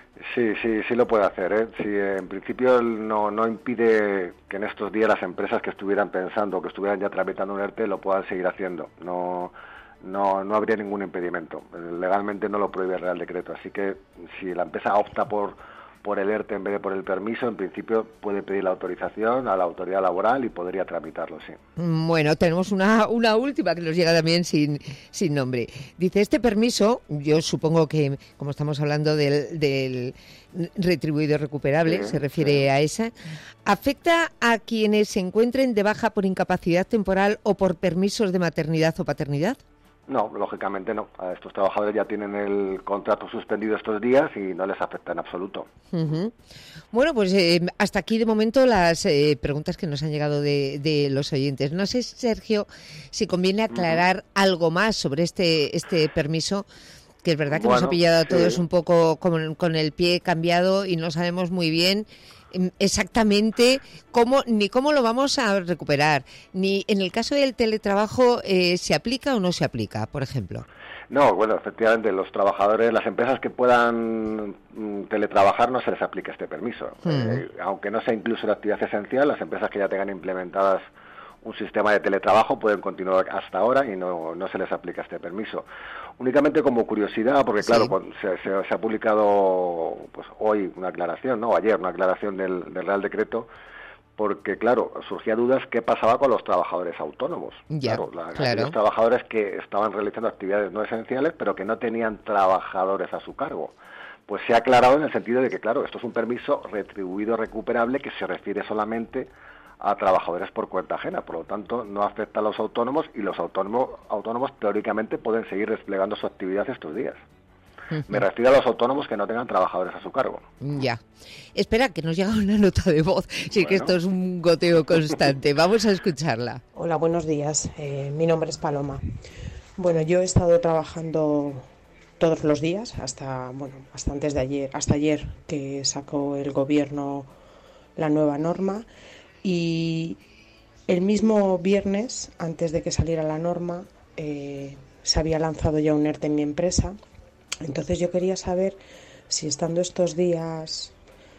Sí, sí, sí lo puede hacer, ¿eh? Sí, en principio no, no impide que en estos días las empresas que estuvieran pensando, que estuvieran ya tramitando un ERTE, lo puedan seguir haciendo. No, no, no habría ningún impedimento. Legalmente no lo prohíbe el Real Decreto. Así que si la empresa opta por, por el ERTE en vez de por el permiso, en principio puede pedir la autorización a la autoridad laboral y podría tramitarlo, sí. Bueno, tenemos una, una última que nos llega también sin, sin nombre. Dice, este permiso, yo supongo que, como estamos hablando del, del retribuido recuperable, Sí, se refiere sí. a esa, ¿afecta a quienes se encuentren de baja por incapacidad temporal o por permisos de maternidad o paternidad? No, lógicamente no. A estos trabajadores ya tienen el contrato suspendido estos días y no les afecta en absoluto. Uh-huh. Bueno, pues eh, hasta aquí de momento las eh, preguntas que nos han llegado de, de los oyentes. No sé, Sergio, si conviene aclarar uh-huh. algo más sobre este este permiso, que es verdad que bueno, nos ha pillado a sí. todos un poco con, con el pie cambiado y no sabemos muy bien exactamente cómo ni cómo lo vamos a recuperar, ni en el caso del teletrabajo eh, se aplica o no se aplica, por ejemplo. No, bueno, efectivamente, los trabajadores, las empresas que puedan mm, teletrabajar no se les aplica este permiso. Mm. Eh, aunque no sea incluso la actividad esencial, las empresas que ya tengan implementadas un sistema de teletrabajo pueden continuar hasta ahora y no, no se les aplica este permiso. Únicamente como curiosidad, porque claro, sí. se, se, se ha publicado pues hoy una aclaración, ¿no? Ayer una aclaración del, del Real Decreto, porque claro, surgía dudas qué pasaba con los trabajadores autónomos. Ya, claro, la, claro. Los trabajadores que estaban realizando actividades no esenciales, pero que no tenían trabajadores a su cargo. Pues se ha aclarado en el sentido de que, claro, esto es un permiso retribuido recuperable que se refiere solamente a trabajadores por cuenta ajena, por lo tanto no afecta a los autónomos y los autónomos, autónomos teóricamente pueden seguir desplegando su actividad estos días. Uh-huh. Me refiero a los autónomos que no tengan trabajadores a su cargo. Ya. Espera, que nos llega una nota de voz, sí bueno. que esto es un goteo constante. Vamos a escucharla. Hola, buenos días. Eh, mi nombre es Paloma. Bueno, yo he estado trabajando todos los días hasta, bueno, hasta antes de ayer, hasta ayer que sacó el gobierno la nueva norma. Y el mismo viernes, antes de que saliera la norma, eh, se había lanzado ya un ERTE en mi empresa. Entonces yo quería saber si estando estos días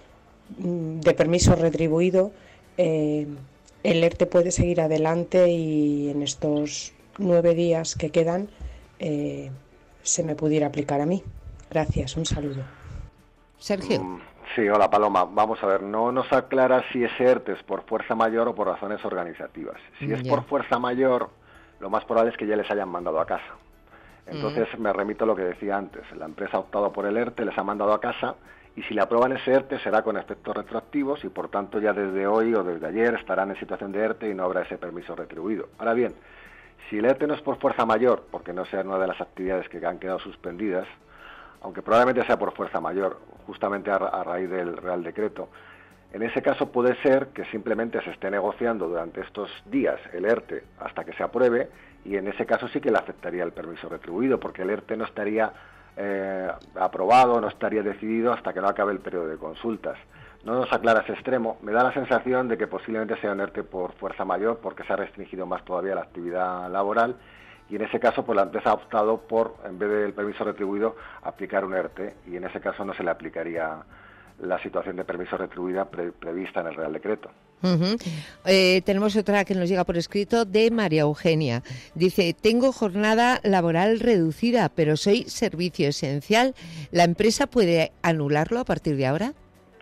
de permiso retribuido, eh, el ERTE puede seguir adelante y en estos nueve días que quedan eh, se me pudiera aplicar a mí. Gracias, un saludo. Sergio. Mm. Sí, hola Paloma. Vamos a ver, no nos aclara si ese ERTE es por fuerza mayor o por razones organizativas. Si yeah. es por fuerza mayor, lo más probable es que ya les hayan mandado a casa. Entonces mm. me remito a lo que decía antes. La empresa ha optado por el ERTE, les ha mandado a casa y si le aprueban ese ERTE será con efectos retroactivos y por tanto ya desde hoy o desde ayer estarán en situación de ERTE y no habrá ese permiso retribuido. Ahora bien, si el ERTE no es por fuerza mayor, porque no sea una de las actividades que han quedado suspendidas, aunque probablemente sea por fuerza mayor, justamente a, a raíz del Real Decreto, en ese caso puede ser que simplemente se esté negociando durante estos días el ERTE hasta que se apruebe y en ese caso sí que le afectaría el permiso retribuido, porque el ERTE no estaría eh, aprobado, no estaría decidido hasta que no acabe el periodo de consultas. No nos aclara ese extremo. Me da la sensación de que posiblemente sea un ERTE por fuerza mayor porque se ha restringido más todavía la actividad laboral. Y en ese caso, pues la empresa ha optado por, en vez del permiso retribuido, aplicar un ERTE. Y en ese caso no se le aplicaría la situación de permiso retribuida pre- prevista en el Real Decreto. Uh-huh. Eh, tenemos otra que nos llega por escrito de María Eugenia. Dice, tengo jornada laboral reducida, pero soy servicio esencial. ¿La empresa puede anularlo a partir de ahora?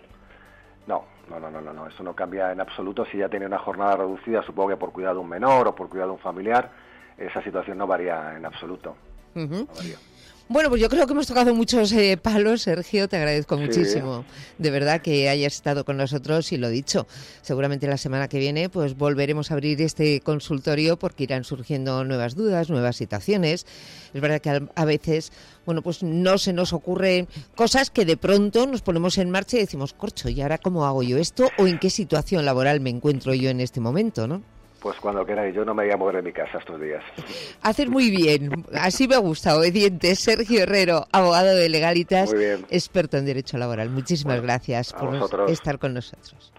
No, no, no, no, no, no. Eso no cambia en absoluto. Si ya tiene una jornada reducida, supongo que por cuidado de un menor o por cuidado de un familiar, esa situación no varía en absoluto. Uh-huh. No varía. Bueno, pues yo creo que hemos tocado muchos eh, palos, Sergio, te agradezco sí. muchísimo. De verdad que hayas estado con nosotros y lo dicho, seguramente la semana que viene pues volveremos a abrir este consultorio porque irán surgiendo nuevas dudas, nuevas situaciones. Es verdad que a, a veces, bueno, pues no se nos ocurren cosas que de pronto nos ponemos en marcha y decimos, corcho, ¿y ahora cómo hago yo esto? ¿O en qué situación laboral me encuentro yo en este momento, no? Pues cuando queráis, yo no me voy a mover de mi casa estos días. Haces muy bien, así me ha gustado, obediente. Sergio Herrero, abogado de Legalitas, experto en Derecho Laboral. Muchísimas bueno, gracias por nos, estar con nosotros.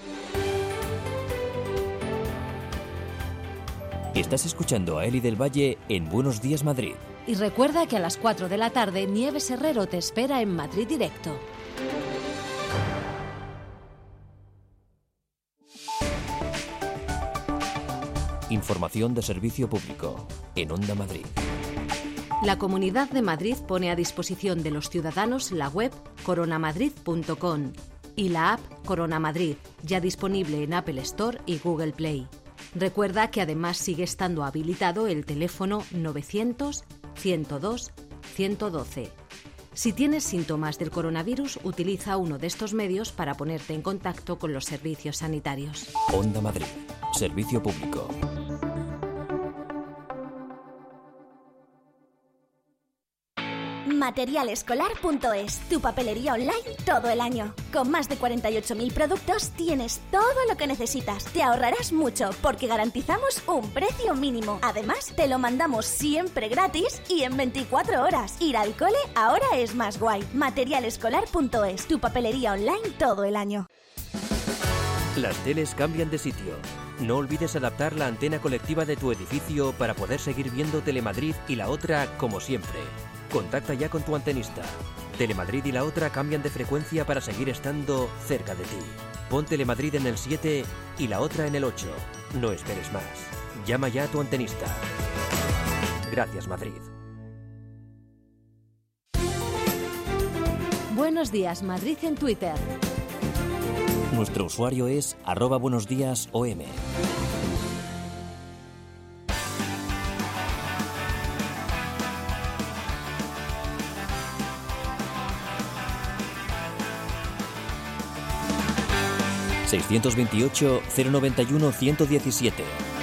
Estás escuchando a Eli del Valle en Buenos Días Madrid. Y recuerda que a las cuatro de la tarde Nieves Herrero te espera en Madrid Directo. información de servicio público en Onda Madrid. La Comunidad de Madrid pone a disposición de los ciudadanos la web coronamadrid punto com y la app Corona Madrid, ya disponible en Apple Store y Google Play. Recuerda que además sigue estando habilitado el teléfono novecientos, ciento dos, ciento doce. Si tienes síntomas del coronavirus, utiliza uno de estos medios para ponerte en contacto con los servicios sanitarios. Onda Madrid, servicio público. Materialescolar punto es, tu papelería online todo el año. Con más de cuarenta y ocho mil productos tienes todo lo que necesitas. Te ahorrarás mucho porque garantizamos un precio mínimo. Además, te lo mandamos siempre gratis y en veinticuatro horas. Ir al cole ahora es más guay. Materialescolar punto es, tu papelería online todo el año. Las teles cambian de sitio. No olvides adaptar la antena colectiva de tu edificio para poder seguir viendo Telemadrid y la otra como siempre. Contacta ya con tu antenista. Telemadrid y la otra cambian de frecuencia para seguir estando cerca de ti. Pon Telemadrid en el siete y la otra en el ocho. No esperes más. Llama ya a tu antenista. Gracias, Madrid. Buenos días, Madrid en Twitter. Nuestro usuario es arroba buenos días O M. seiscientos veintiocho, cero noventa y uno, ciento diecisiete.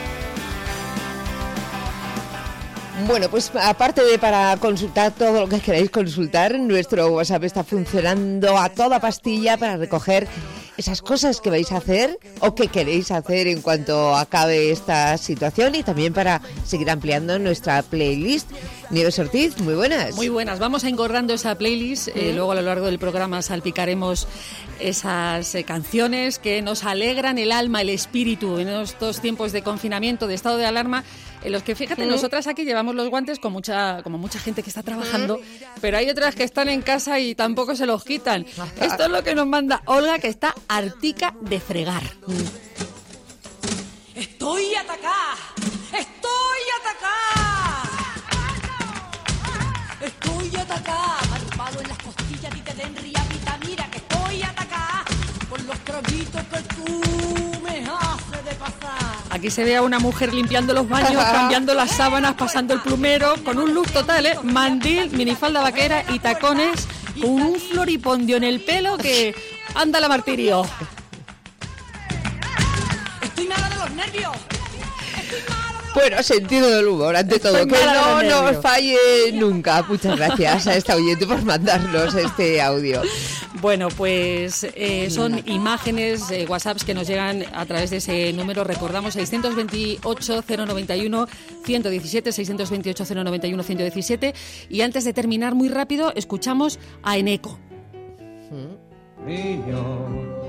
Bueno, pues aparte de para consultar todo lo que queráis consultar, nuestro WhatsApp está funcionando a toda pastilla para recoger esas cosas que vais a hacer o que queréis hacer en cuanto acabe esta situación y también para seguir ampliando nuestra playlist. Nieves Ortiz, muy buenas. Muy buenas, vamos engordando esa playlist, eh, luego a lo largo del programa salpicaremos esas eh, canciones que nos alegran el alma, el espíritu en estos tiempos de confinamiento, de estado de alarma, en los que, fíjate, ¿Mm? nosotras aquí llevamos los guantes con mucha, como mucha gente que está trabajando, ¿Mm? pero hay otras que están en casa y tampoco se los quitan. Esto es lo que nos manda Olga, que está hartica de fregar. Estoy atacada, estoy atacada, estoy atacada, marcado en las costillas y te den riapita, mira que estoy atacada por los traguitos que tú me haces de pasar. Aquí se ve a una mujer limpiando los baños, cambiando las sábanas, pasando el plumero, con un look total, ¿eh? Mandil, minifalda vaquera y tacones, con un floripondio en el pelo que anda la martirio. Estoy mala de los nervios. Bueno, sentido del humor, ante todo, que no nos falle nunca. Muchas gracias a esta oyente por mandarnos este audio. Bueno, pues eh, son imágenes, eh, WhatsApps que nos llegan a través de ese número. Recordamos seiscientos veintiocho, cero noventa y uno, ciento diecisiete, seiscientos veintiocho, cero noventa y uno, ciento diecisiete. Y antes de terminar, muy rápido, escuchamos a Eneco. Niño,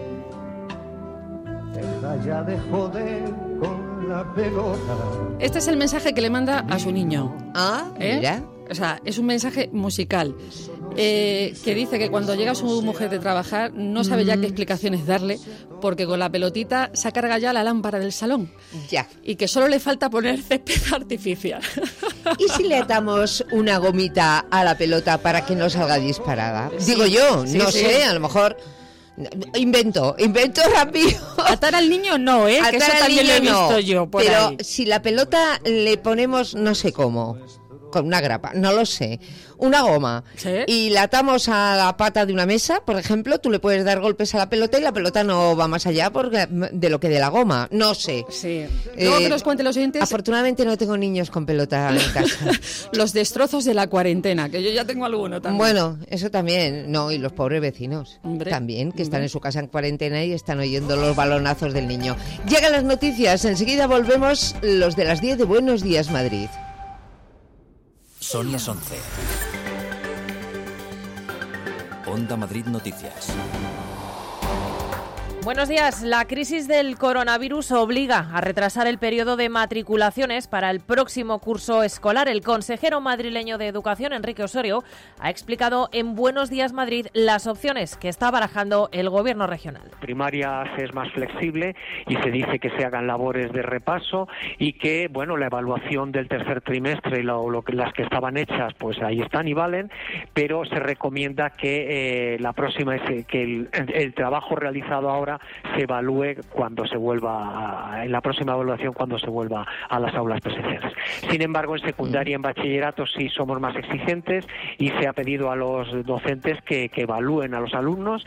deja ya de joder con la pelota. Este es el mensaje que le manda a su niño. Ah, ¿Eh? mira. O sea, es un mensaje musical eh, que dice que cuando llega su mujer de trabajar no sabe ya qué explicaciones darle porque con la pelotita se ha cargado ya la lámpara del salón. Ya. Y que solo le falta poner césped artificial. ¿Y si le atamos una gomita a la pelota para que no salga disparada? Sí, Digo yo, sí, no sí. sé, a lo mejor... Invento, invento rápido. Atar al niño no, ¿eh? Atar que eso al también lo he niño visto no, yo por pero ahí. si la pelota le ponemos no sé cómo, con una grapa, no lo sé, una goma, ¿sí? Y la atamos a la pata de una mesa, por ejemplo, tú le puedes dar golpes a la pelota y la pelota no va más allá porque, de lo que de la goma, no sé. Sí. Luego Eh, que nos cuenten los oyentes. Afortunadamente no tengo niños con pelota en casa. Los destrozos de la cuarentena, que yo ya tengo alguno también. Bueno, eso también, no, y los pobres vecinos Hombre, también, que están hombre. en su casa en cuarentena y están oyendo los balonazos del niño. Llegan las noticias, enseguida volvemos los de las diez de Buenos Días Madrid. Son las once. Onda Madrid Noticias. Buenos días. La crisis del coronavirus obliga a retrasar el periodo de matriculaciones para el próximo curso escolar. El consejero madrileño de Educación, Enrique Osorio, ha explicado en Buenos Días Madrid las opciones que está barajando el Gobierno regional. Primaria se es más flexible y se dice que se hagan labores de repaso y que, bueno, la evaluación del tercer trimestre y lo, lo, las que estaban hechas, pues ahí están y valen, pero se recomienda que eh, la próxima es que el, el trabajo realizado ahora se evalúe cuando se vuelva a, en la próxima evaluación cuando se vuelva a las aulas presenciales. Sin embargo, en secundaria y en bachillerato sí somos más exigentes y se ha pedido a los docentes que, que evalúen a los alumnos.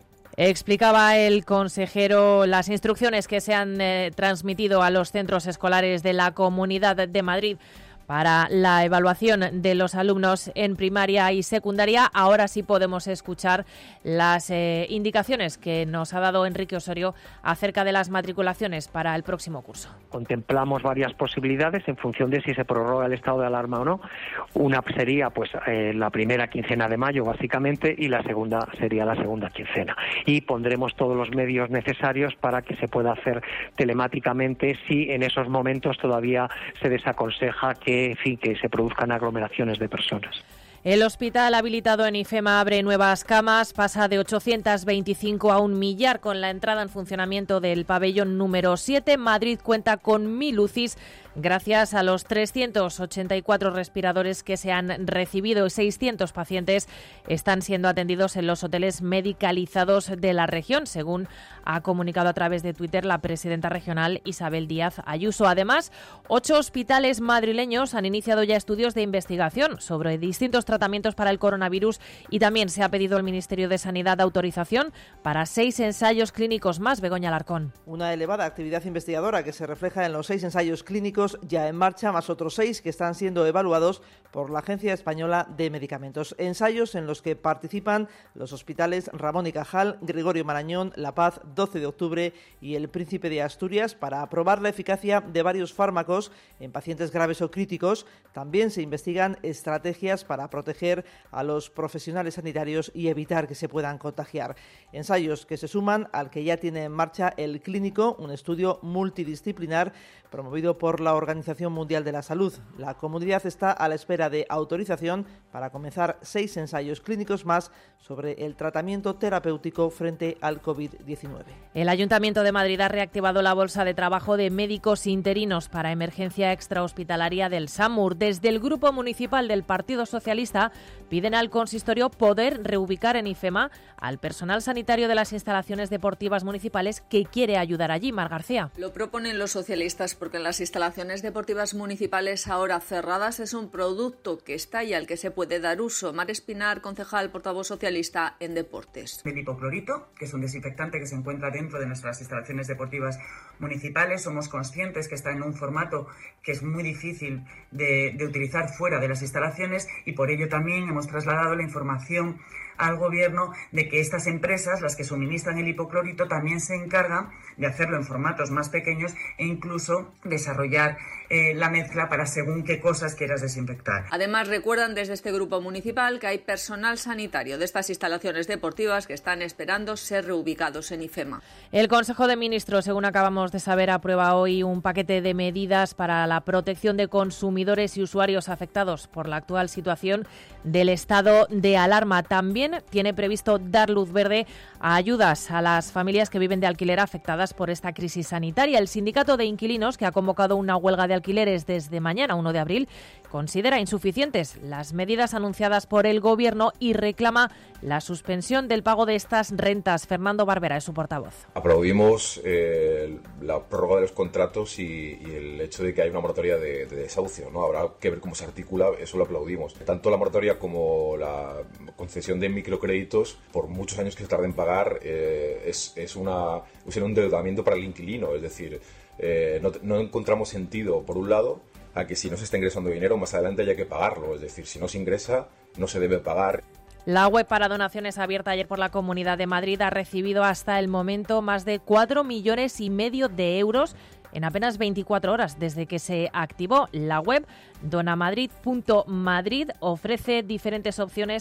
Explicaba el consejero las instrucciones que se han eh, transmitido a los centros escolares de la Comunidad de Madrid para la evaluación de los alumnos en primaria y secundaria. Ahora sí podemos escuchar las eh, indicaciones que nos ha dado Enrique Osorio acerca de las matriculaciones para el próximo curso. Contemplamos varias posibilidades en función de si se prorroga el estado de alarma o no. Una sería pues eh, la primera quincena de mayo, básicamente, y la segunda sería la segunda quincena. Y pondremos todos los medios necesarios para que se pueda hacer telemáticamente si en esos momentos todavía se desaconseja que en fin, que se produzcan aglomeraciones de personas. El hospital habilitado en IFEMA abre nuevas camas, pasa de ochocientas veinticinco a un millar con la entrada en funcionamiento del pabellón número siete. Madrid cuenta con mil U C Is gracias a los trescientos ochenta y cuatro respiradores que se han recibido y seiscientos pacientes están siendo atendidos en los hoteles medicalizados de la región, según ha comunicado a través de Twitter la presidenta regional Isabel Díaz Ayuso. Además, ocho hospitales madrileños han iniciado ya estudios de investigación sobre distintos tratamientos para el coronavirus y también se ha pedido al Ministerio de Sanidad autorización para seis ensayos clínicos más. Begoña Alarcón. Una elevada actividad investigadora que se refleja en los seis ensayos clínicos ya en marcha, más otros seis que están siendo evaluados por la Agencia Española de Medicamentos. Ensayos en los que participan los hospitales Ramón y Cajal, Gregorio Marañón, La Paz, doce de octubre y el Príncipe de Asturias para probar la eficacia de varios fármacos en pacientes graves o críticos. También se investigan estrategias para proteger a los profesionales sanitarios y evitar que se puedan contagiar. Ensayos que se suman al que ya tiene en marcha el Clínico, un estudio multidisciplinar promovido por la Organización Mundial de la Salud. La comunidad está a la espera de autorización para comenzar seis ensayos clínicos más sobre el tratamiento terapéutico frente al COVID diecinueve. El Ayuntamiento de Madrid ha reactivado la bolsa de trabajo de médicos interinos para emergencia extrahospitalaria del SAMUR. Desde el Grupo Municipal del Partido Socialista piden al consistorio poder reubicar en IFEMA al personal sanitario de las instalaciones deportivas municipales que quiere ayudar allí. Mar García. Lo proponen los socialistas porque en las instalaciones deportivas municipales ahora cerradas es un producto que está y al que se puede dar uso. Mar Espinar, concejal portavoz socialista en deportes. El hipoclorito, que es un desinfectante que se encuentra dentro de nuestras instalaciones deportivas municipales. Somos conscientes que está en un formato que es muy difícil de, de utilizar fuera de las instalaciones y por ello también hemos trasladado la información al Gobierno de que estas empresas, las que suministran el hipoclorito, también se encargan de hacerlo en formatos más pequeños e incluso desarrollar eh, la mezcla para según qué cosas quieras desinfectar. Además, recuerdan desde este grupo municipal que hay personal sanitario de estas instalaciones deportivas que están esperando ser reubicados en IFEMA. El Consejo de Ministros, según acabamos de saber, aprueba hoy un paquete de medidas para la protección de consumidores y usuarios afectados por la actual situación del estado de alarma. También tiene previsto dar luz verde a ayudas a las familias que viven de alquiler afectadas por esta crisis sanitaria. El sindicato de inquilinos, que ha convocado una huelga de alquileres desde mañana, uno de abril, considera insuficientes las medidas anunciadas por el Gobierno y reclama la suspensión del pago de estas rentas. Fernando Barbera es su portavoz. Aplaudimos eh, la prórroga de los contratos y, y el hecho de que hay una moratoria de, de desahucio, ¿no? Habrá que ver cómo se articula, eso lo aplaudimos. Tanto la moratoria como la concesión de microcréditos, por muchos años que se tarde en pagar, eh, es, es, una, es un endeudamiento para el inquilino, es decir, eh, no, no encontramos sentido, por un lado, a que si no se está ingresando dinero, más adelante haya que pagarlo, es decir, si no se ingresa, no se debe pagar. La web para donaciones abierta ayer por la Comunidad de Madrid ha recibido hasta el momento más de cuatro millones y medio de euros en apenas veinticuatro horas desde que se activó. La web donamadrid punto madrid ofrece diferentes opciones para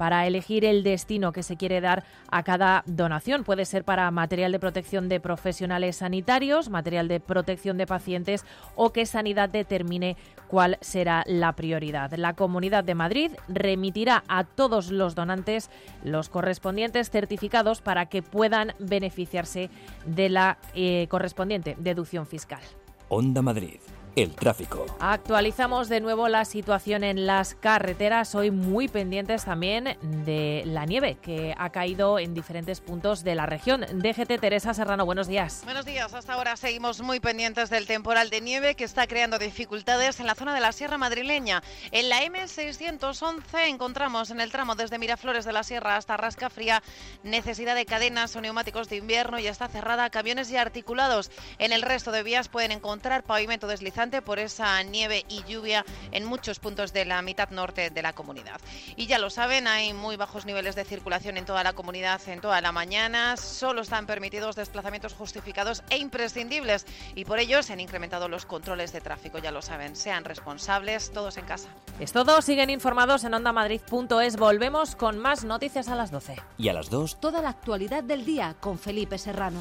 para elegir el destino que se quiere dar a cada donación. Puede ser para material de protección de profesionales sanitarios, material de protección de pacientes o que Sanidad determine cuál será la prioridad. La Comunidad de Madrid remitirá a todos los donantes los correspondientes certificados para que puedan beneficiarse de la eh, correspondiente deducción fiscal. Onda Madrid. El tráfico. Actualizamos de nuevo la situación en las carreteras, hoy muy pendientes también de la nieve que ha caído en diferentes puntos de la región. D G T, Teresa Serrano, buenos días. Buenos días, hasta ahora seguimos muy pendientes del temporal de nieve que está creando dificultades en la zona de la Sierra Madrileña. En la eme seiscientos once encontramos en el tramo desde Miraflores de la Sierra hasta Rascafría necesidad de cadenas o neumáticos de invierno y está cerrada a camiones y articulados. En el resto de vías pueden encontrar pavimento deslizante por esa nieve y lluvia en muchos puntos de la mitad norte de la comunidad. Y ya lo saben, hay muy bajos niveles de circulación en toda la comunidad en toda la mañana. Solo están permitidos desplazamientos justificados e imprescindibles y por ello se han incrementado los controles de tráfico. Ya lo saben, sean responsables, todos en casa. Es todo, siguen informados en onda madrid punto es. Volvemos con más noticias a las doce. Y a las dos, toda la actualidad del día con Felipe Serrano.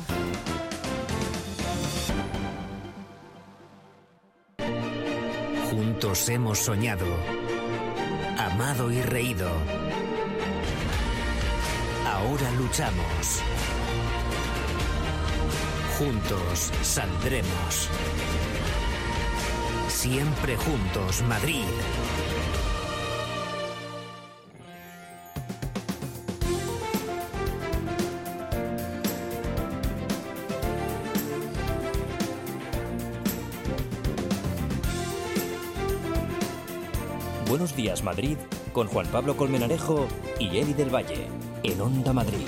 Juntos hemos soñado, amado y reído. Ahora luchamos. Juntos saldremos. Siempre juntos, Madrid. Buenos días, Madrid, con Juan Pablo Colmenarejo y Eli del Valle, en Onda Madrid.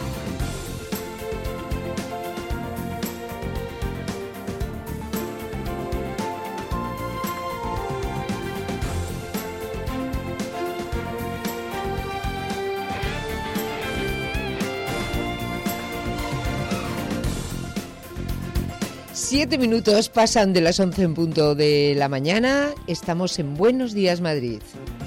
Siete minutos pasan de las once en punto de la mañana. Estamos en Buenos Días, Madrid.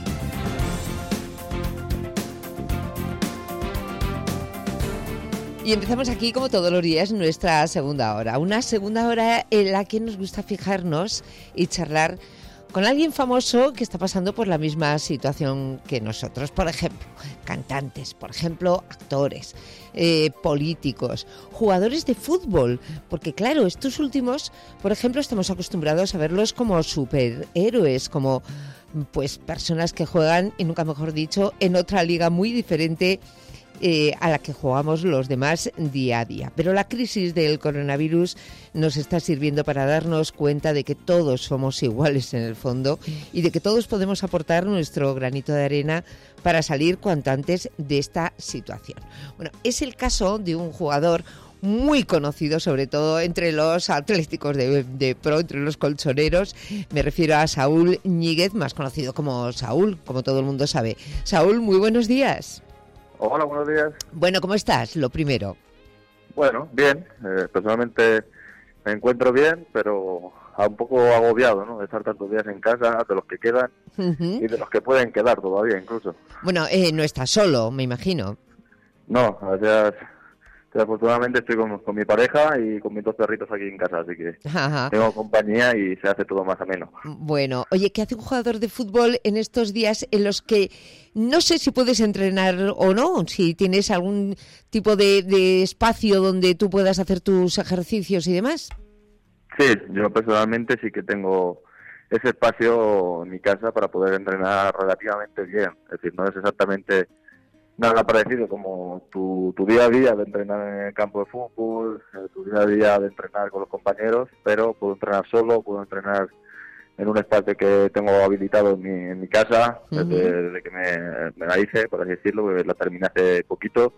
Y empezamos aquí, como todos los días, nuestra segunda hora. Una segunda hora en la que nos gusta fijarnos y charlar con alguien famoso que está pasando por la misma situación que nosotros. Por ejemplo, cantantes, por ejemplo, actores, eh, políticos, jugadores de fútbol. Porque claro, estos últimos, por ejemplo, estamos acostumbrados a verlos como superhéroes, como pues personas que juegan, y nunca mejor dicho, en otra liga muy diferente Eh, a la que jugamos los demás día a día. Pero la crisis del coronavirus nos está sirviendo para darnos cuenta de que todos somos iguales en el fondo y de que todos podemos aportar nuestro granito de arena para salir cuanto antes de esta situación. Bueno, es el caso de un jugador muy conocido, sobre todo entre los atléticos de, de pro, entre los colchoneros. Me refiero a Saúl Ñíguez, más conocido como Saúl, como todo el mundo sabe. Saúl, muy buenos días. Hola, buenos días. Bueno, ¿cómo estás? Lo primero. Bueno, bien. Eh, personalmente me encuentro bien, pero un poco agobiado, ¿no? De estar tantos días en casa, de los que quedan uh-huh. y de los que pueden quedar todavía incluso. Bueno, eh, no estás solo, me imagino. No, gracias. Afortunadamente estoy con, con mi pareja y con mis dos perritos aquí en casa, así que Ajá. tengo compañía y se hace todo más ameno. Bueno, oye, ¿qué hace un jugador de fútbol en estos días en los que no sé si puedes entrenar o no? Si tienes algún tipo de, de espacio donde tú puedas hacer tus ejercicios y demás. Sí, yo personalmente sí que tengo ese espacio en mi casa para poder entrenar relativamente bien. Es decir, no es exactamente nada parecido como tu, tu día a día de entrenar en el campo de fútbol, tu día a día de entrenar con los compañeros, pero puedo entrenar solo, puedo entrenar en un espacio que tengo habilitado en mi, en mi casa, uh-huh. desde, desde que me, me la hice, por así decirlo, porque la terminé hace poquito,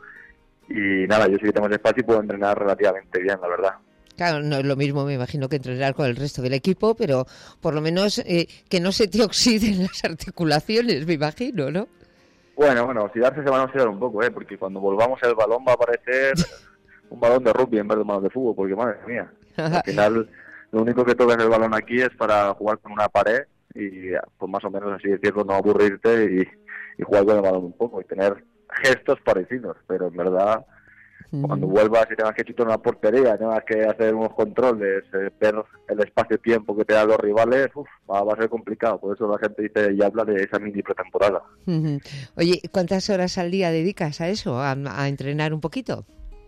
y nada, yo sí que tengo ese espacio y puedo entrenar relativamente bien, la verdad. Claro, no es lo mismo, me imagino, que entrenar con el resto del equipo, pero por lo menos eh, que no se te oxiden las articulaciones, me imagino, ¿no? Bueno, bueno, oxidarse se van a oxidar un poco, ¿eh? Porque cuando volvamos el balón va a parecer un balón de rugby en vez de un balón de fútbol, porque madre mía, al final lo único que tocas el balón aquí es para jugar con una pared y pues más o menos así decirlo, no aburrirte y, y jugar con el balón un poco y tener gestos parecidos, pero en verdad mm. cuando vuelvas y tengas que chutar una portería, tengas que hacer unos controles, eh, ver el espacio-tiempo que te dan los rivales, uf, va, va a ser complicado, por eso la gente dice y habla de esa mini pretemporada. Uh-huh. Oye, ¿cuántas horas al día dedicas a eso, a, a entrenar un poquito?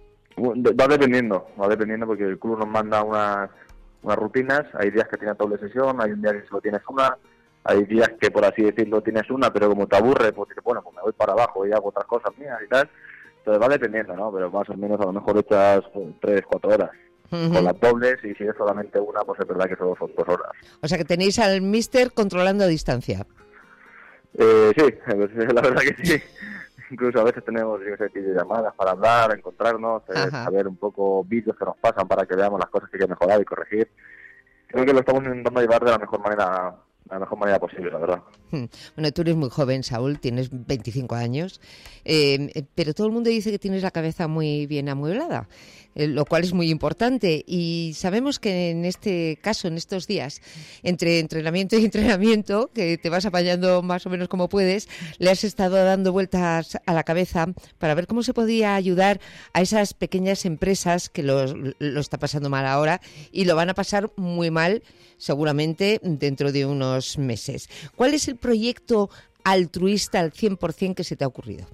Va dependiendo, va dependiendo porque el club nos manda unas, unas rutinas, hay días que tienes doble sesión, hay un día que solo tienes una, hay días que por así decirlo tienes una, pero como te aburre, pues dices, bueno, pues me voy para abajo y hago otras cosas mías y tal, entonces va dependiendo, ¿no? Pero más o menos a lo mejor echas tres, cuatro horas. Uh-huh. Con las dobles y si es solamente una, pues es verdad que solo son dos horas. O sea que tenéis al míster controlando a distancia. Eh, sí, la verdad que sí. Incluso a veces tenemos, yo sé, llamadas para hablar, encontrarnos, eh, saber un poco vídeos que nos pasan para que veamos las cosas que hay que mejorar y corregir. Creo que lo estamos intentando llevar de la mejor manera, de la mejor manera posible, la verdad. Bueno, tú eres muy joven, Saúl, tienes veinticinco años, eh, pero todo el mundo dice que tienes la cabeza muy bien amueblada, eh, lo cual es muy importante. Y sabemos que en este caso, en estos días, entre entrenamiento y entrenamiento, que te vas apañando más o menos como puedes, le has estado dando vueltas a la cabeza para ver cómo se podía ayudar a esas pequeñas empresas que lo, lo está pasando mal ahora y lo van a pasar muy mal seguramente dentro de unos meses. ¿Cuál es el proyecto altruista al cien por ciento que se te ha ocurrido?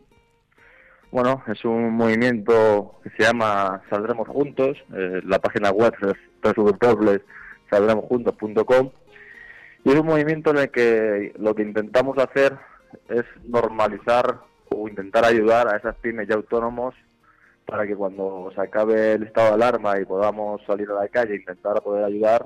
Bueno, es un movimiento que se llama Saldremos Juntos, eh, la página web es doble u doble u doble u punto saldremos juntos punto com y es un movimiento en el que lo que intentamos hacer es normalizar o intentar ayudar a esas pymes y autónomos para que cuando se acabe el estado de alarma y podamos salir a la calle e intentar poder ayudar,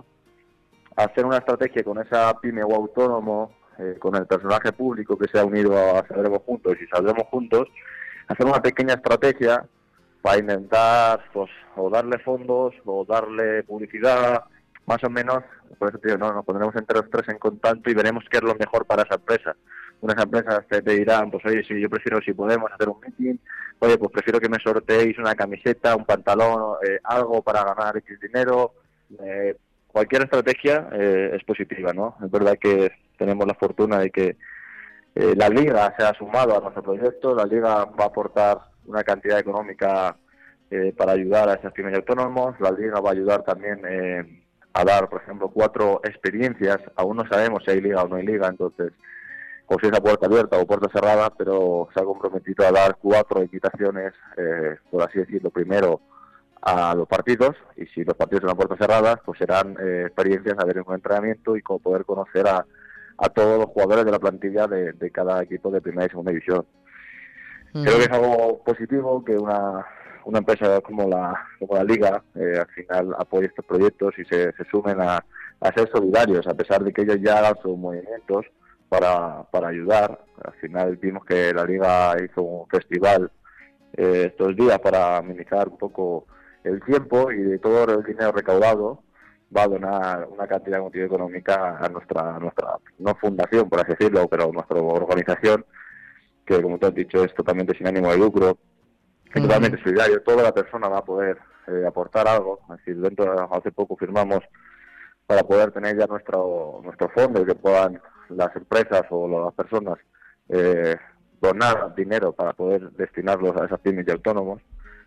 hacer una estrategia con esa pyme o autónomo, eh, con el personaje público que se ha unido a Saldremos Juntos y Saldremos Juntos, hacer una pequeña estrategia para intentar pues o darle fondos o darle publicidad, más o menos, por eso tío, no, nos pondremos entre los tres en contacto y veremos qué es lo mejor para esa empresa. Unas empresas te, te dirán, pues oye, si yo prefiero, si podemos hacer un meeting, oye, pues prefiero que me sorteéis una camiseta, un pantalón, eh, algo para ganar X dinero. Eh, cualquier estrategia eh, es positiva, ¿no? Es verdad que tenemos la fortuna de que eh, la Liga se ha sumado a nuestro proyecto, la Liga va a aportar una cantidad económica eh, para ayudar a esas pymes y autónomos, la Liga va a ayudar también eh, a dar, por ejemplo, cuatro experiencias, aún no sabemos si hay Liga o no hay Liga, entonces, o si es a puerta abierta o puerta cerrada, pero se ha comprometido a dar cuatro invitaciones, eh, por así decirlo, primero a los partidos, y si los partidos son a puertas cerradas, pues serán eh, experiencias a ver en un entrenamiento y poder conocer a, a todos los jugadores de la plantilla de, de cada equipo de primera y segunda división. Mm. Creo que es algo positivo que una, una empresa como la como la Liga eh, al final apoye estos proyectos y se, se sumen a, a ser solidarios, a pesar de que ellos ya hagan sus movimientos para, para ayudar. Al final vimos que la Liga hizo un festival eh, estos días para minimizar un poco el tiempo, y de todo el dinero recaudado va a donar una cantidad de motivo económica a nuestra, nuestra no fundación, por así decirlo, pero nuestra organización, que como te has dicho es totalmente sin ánimo de lucro, es uh-huh. totalmente solidario. Toda la persona va a poder eh, aportar algo. Es decir, dentro de, hace poco firmamos para poder tener ya nuestro nuestro fondo y que puedan las empresas o las personas eh, donar dinero para poder destinarlos a esas pymes y autónomos.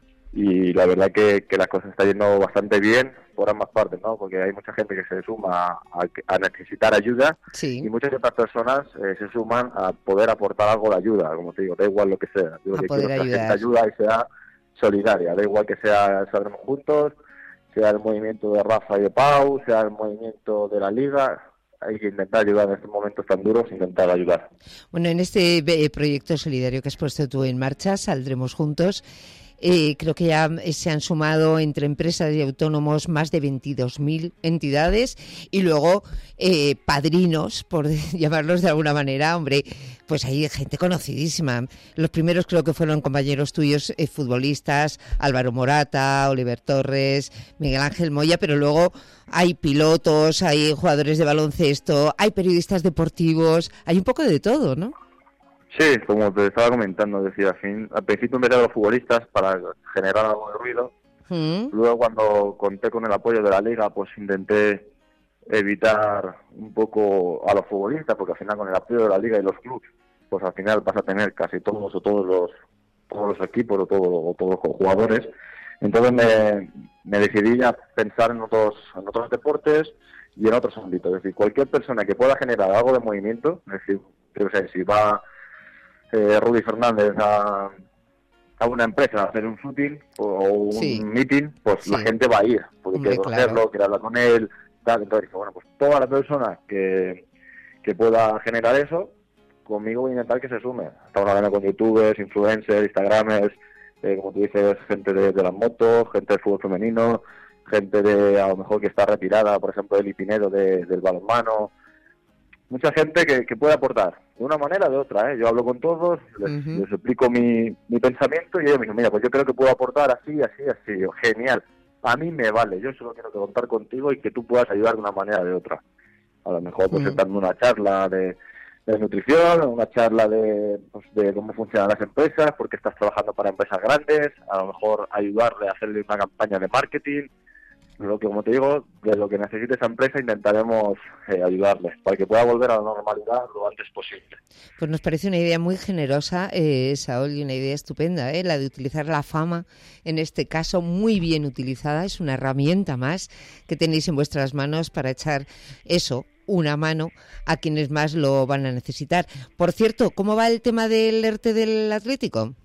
Y la verdad que, que la cosa está yendo bastante bien por ambas partes, ¿no? Porque hay mucha gente que se suma a, a necesitar ayuda, sí. y muchas otras personas eh, se suman a poder aportar algo de ayuda, como te digo, da igual lo que sea. Yo lo que quiero es que la gente ayuda y sea solidaria, da igual que sea Saldremos Juntos, sea el movimiento de Rafa y de Pau, sea el movimiento de la Liga. Hay que intentar ayudar en estos momentos tan duros, intentar ayudar. Bueno, en este eh, proyecto solidario que has puesto tú en marcha, Saldremos Juntos, Eh, creo que ya se han sumado entre empresas y autónomos más de veintidós mil entidades y luego eh, padrinos, por llamarlos de alguna manera, hombre, pues hay gente conocidísima. Los primeros creo que fueron compañeros tuyos eh, futbolistas, Álvaro Morata, Oliver Torres, Miguel Ángel Moya, pero luego hay pilotos, hay jugadores de baloncesto, hay periodistas deportivos, hay un poco de todo, ¿no? Sí, como te estaba comentando, decía, al, fin, al principio empecé a los futbolistas para generar algo de ruido. Mm. Luego, cuando conté con el apoyo de la Liga, pues intenté evitar un poco a los futbolistas, porque al final con el apoyo de la liga y los clubes, pues al final vas a tener casi todos o todos los todos los equipos o, todo, o todos los jugadores. Entonces me, me decidí a pensar en otros en otros deportes y en otros ámbitos. Es decir, cualquier persona que pueda generar algo de movimiento, es decir, yo sé, si va eh, Rudy Fernández a, a una empresa a hacer un shooting o, o un sí. meeting, pues sí. la gente va a ir, porque quiere conocerlo, claro. quiere hablar con él, tal. Entonces dije, bueno, pues toda la persona que, que pueda generar eso, conmigo voy a intentar que se sume. Estamos hablando con youtubers, influencers, instagramers, eh, como tú dices, gente de, de las motos, gente del fútbol femenino, gente de a lo mejor que está retirada, por ejemplo, Eli Pinedo de, del balonmano. Mucha gente que, que puede aportar, de una manera o de otra, ¿eh? Yo hablo con todos, les, uh-huh. les explico mi, mi pensamiento y ellos me dicen, mira, pues yo creo que puedo aportar así, así, así. Yo, genial, a mí me vale, yo solo quiero contar contigo y que tú puedas ayudar de una manera o de otra. A lo mejor pues uh-huh. dando una charla de, de nutrición, una charla de, pues, de cómo funcionan las empresas, porque estás trabajando para empresas grandes, a lo mejor ayudarle a hacerle una campaña de marketing. Lo que, como te digo, de lo que necesite esa empresa intentaremos eh, ayudarles para que pueda volver a la normalidad lo antes posible. Pues nos parece una idea muy generosa, eh, Saúl, y una idea estupenda, eh, la de utilizar la fama, en este caso muy bien utilizada, es una herramienta más que tenéis en vuestras manos para echar eso, una mano a quienes más lo van a necesitar. Por cierto, ¿cómo va el tema del ERTE del Atlético?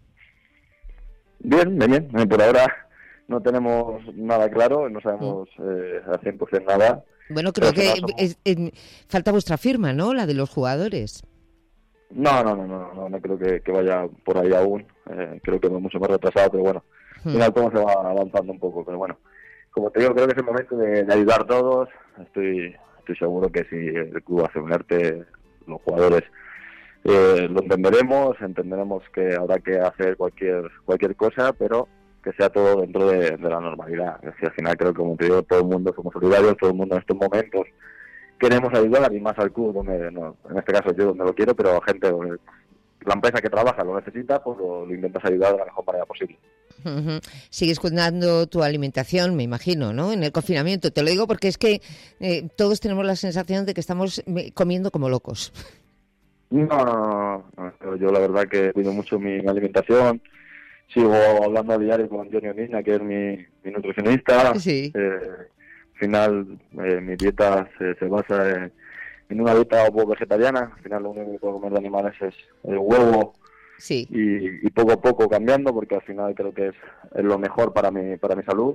Bien, bien, bien. Por ahora no tenemos nada claro, no sabemos eh, al cien por ciento nada. Bueno, creo que somos... es, es, falta vuestra firma, ¿no? La de los jugadores. No, no, no, no, no, no creo que, que vaya por ahí aún. Eh, creo que va mucho más retrasado, pero bueno, al final todo se va avanzando un poco. Pero bueno, como te digo, creo que es el momento de, de ayudar a todos. Estoy, estoy seguro que si el club hace un ERTE, los jugadores eh, lo entenderemos, entenderemos que habrá que hacer cualquier cualquier cosa, pero que sea todo dentro de, de la normalidad. Es decir, al final creo que, como te digo, todo el mundo somos solidarios, todo el mundo en estos momentos queremos ayudar, y más al club, donde, no, en este caso yo donde lo quiero, pero gente, la empresa que trabaja lo necesita, pues lo, lo intentas ayudar de la mejor manera posible. Uh-huh. Sigues cuidando tu alimentación, me imagino, ¿no? En el confinamiento, te lo digo porque es que eh, todos tenemos la sensación de que estamos comiendo como locos. No, no, no, no. Yo la verdad que cuido mucho mi alimentación. Sigo hablando a diario con Johnny Niña, que es mi, mi nutricionista. Sí. Eh, al final, eh, mi dieta se, se basa en, en una dieta ovo-vegetariana. Al final, lo único que puedo comer de animales es el huevo. Sí. Y, y poco a poco cambiando, porque al final creo que es, es lo mejor para mi, para mi salud.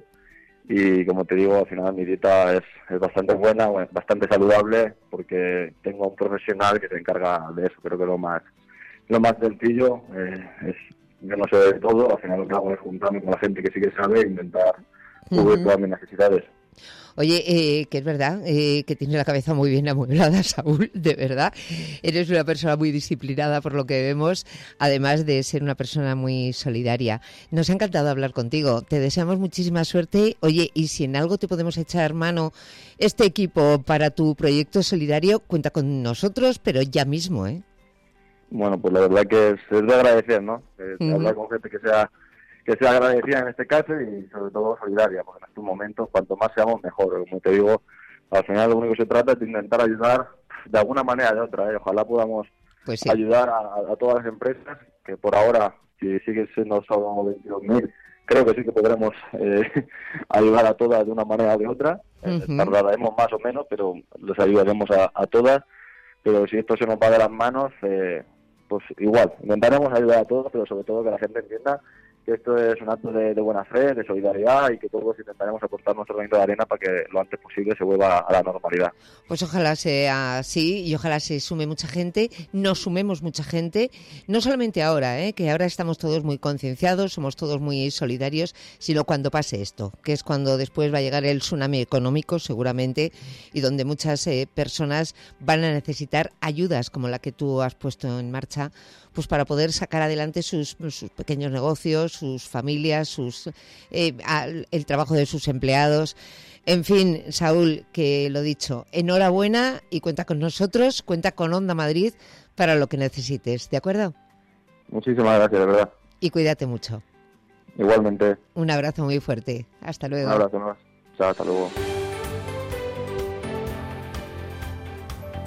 Y como te digo, al final mi dieta es, es bastante buena, bastante saludable, porque tengo un profesional que se encarga de eso. Creo que lo más, lo más sencillo eh, es... Yo no sé de todo, al final lo que hago es juntarme con la gente que sí que sabe e intentar cubrir uh-huh. todas mis necesidades. Oye, eh, que es verdad, eh, que tienes la cabeza muy bien amueblada, Saúl, de verdad. Eres una persona muy disciplinada por lo que vemos, además de ser una persona muy solidaria. Nos ha encantado hablar contigo, te deseamos muchísima suerte. Oye, y si en algo te podemos echar mano este equipo para tu proyecto solidario, cuenta con nosotros, pero ya mismo, ¿eh? Bueno, pues la verdad que es, es de agradecer, ¿no? Es uh-huh. hablar con gente que sea que sea agradecida en este caso y sobre todo solidaria, porque en estos momentos cuanto más seamos mejor. Como te digo, al final lo único que se trata es de intentar ayudar de alguna manera o de otra, ¿eh? Ojalá podamos pues sí. ayudar a, a todas las empresas, que por ahora, si siguen siendo solo veintidós mil, creo que sí que podremos eh, ayudar a todas de una manera o de otra. Uh-huh. Eh, tardaremos más o menos, pero les ayudaremos a, a todas. Pero si esto se nos va de las manos, eh, pues igual, intentaremos ayudar a todos, pero sobre todo que la gente entienda que esto es un acto de, de buena fe, de solidaridad, y que todos intentaremos aportar nuestro granito de arena para que lo antes posible se vuelva a la normalidad. Pues ojalá sea así y ojalá se sume mucha gente, nos sumemos mucha gente, no solamente ahora, ¿eh? Que ahora estamos todos muy concienciados, somos todos muy solidarios, sino cuando pase esto, que es cuando después va a llegar el tsunami económico seguramente, y donde muchas eh, personas van a necesitar ayudas como la que tú has puesto en marcha, pues para poder sacar adelante sus, sus pequeños negocios, sus familias, sus eh, el trabajo de sus empleados. En fin, Saúl, que lo dicho, enhorabuena y cuenta con nosotros, cuenta con Onda Madrid para lo que necesites, ¿de acuerdo? Muchísimas gracias, de verdad. Y cuídate mucho. Igualmente. Un abrazo muy fuerte. Hasta luego. Un abrazo más. Chao, hasta luego.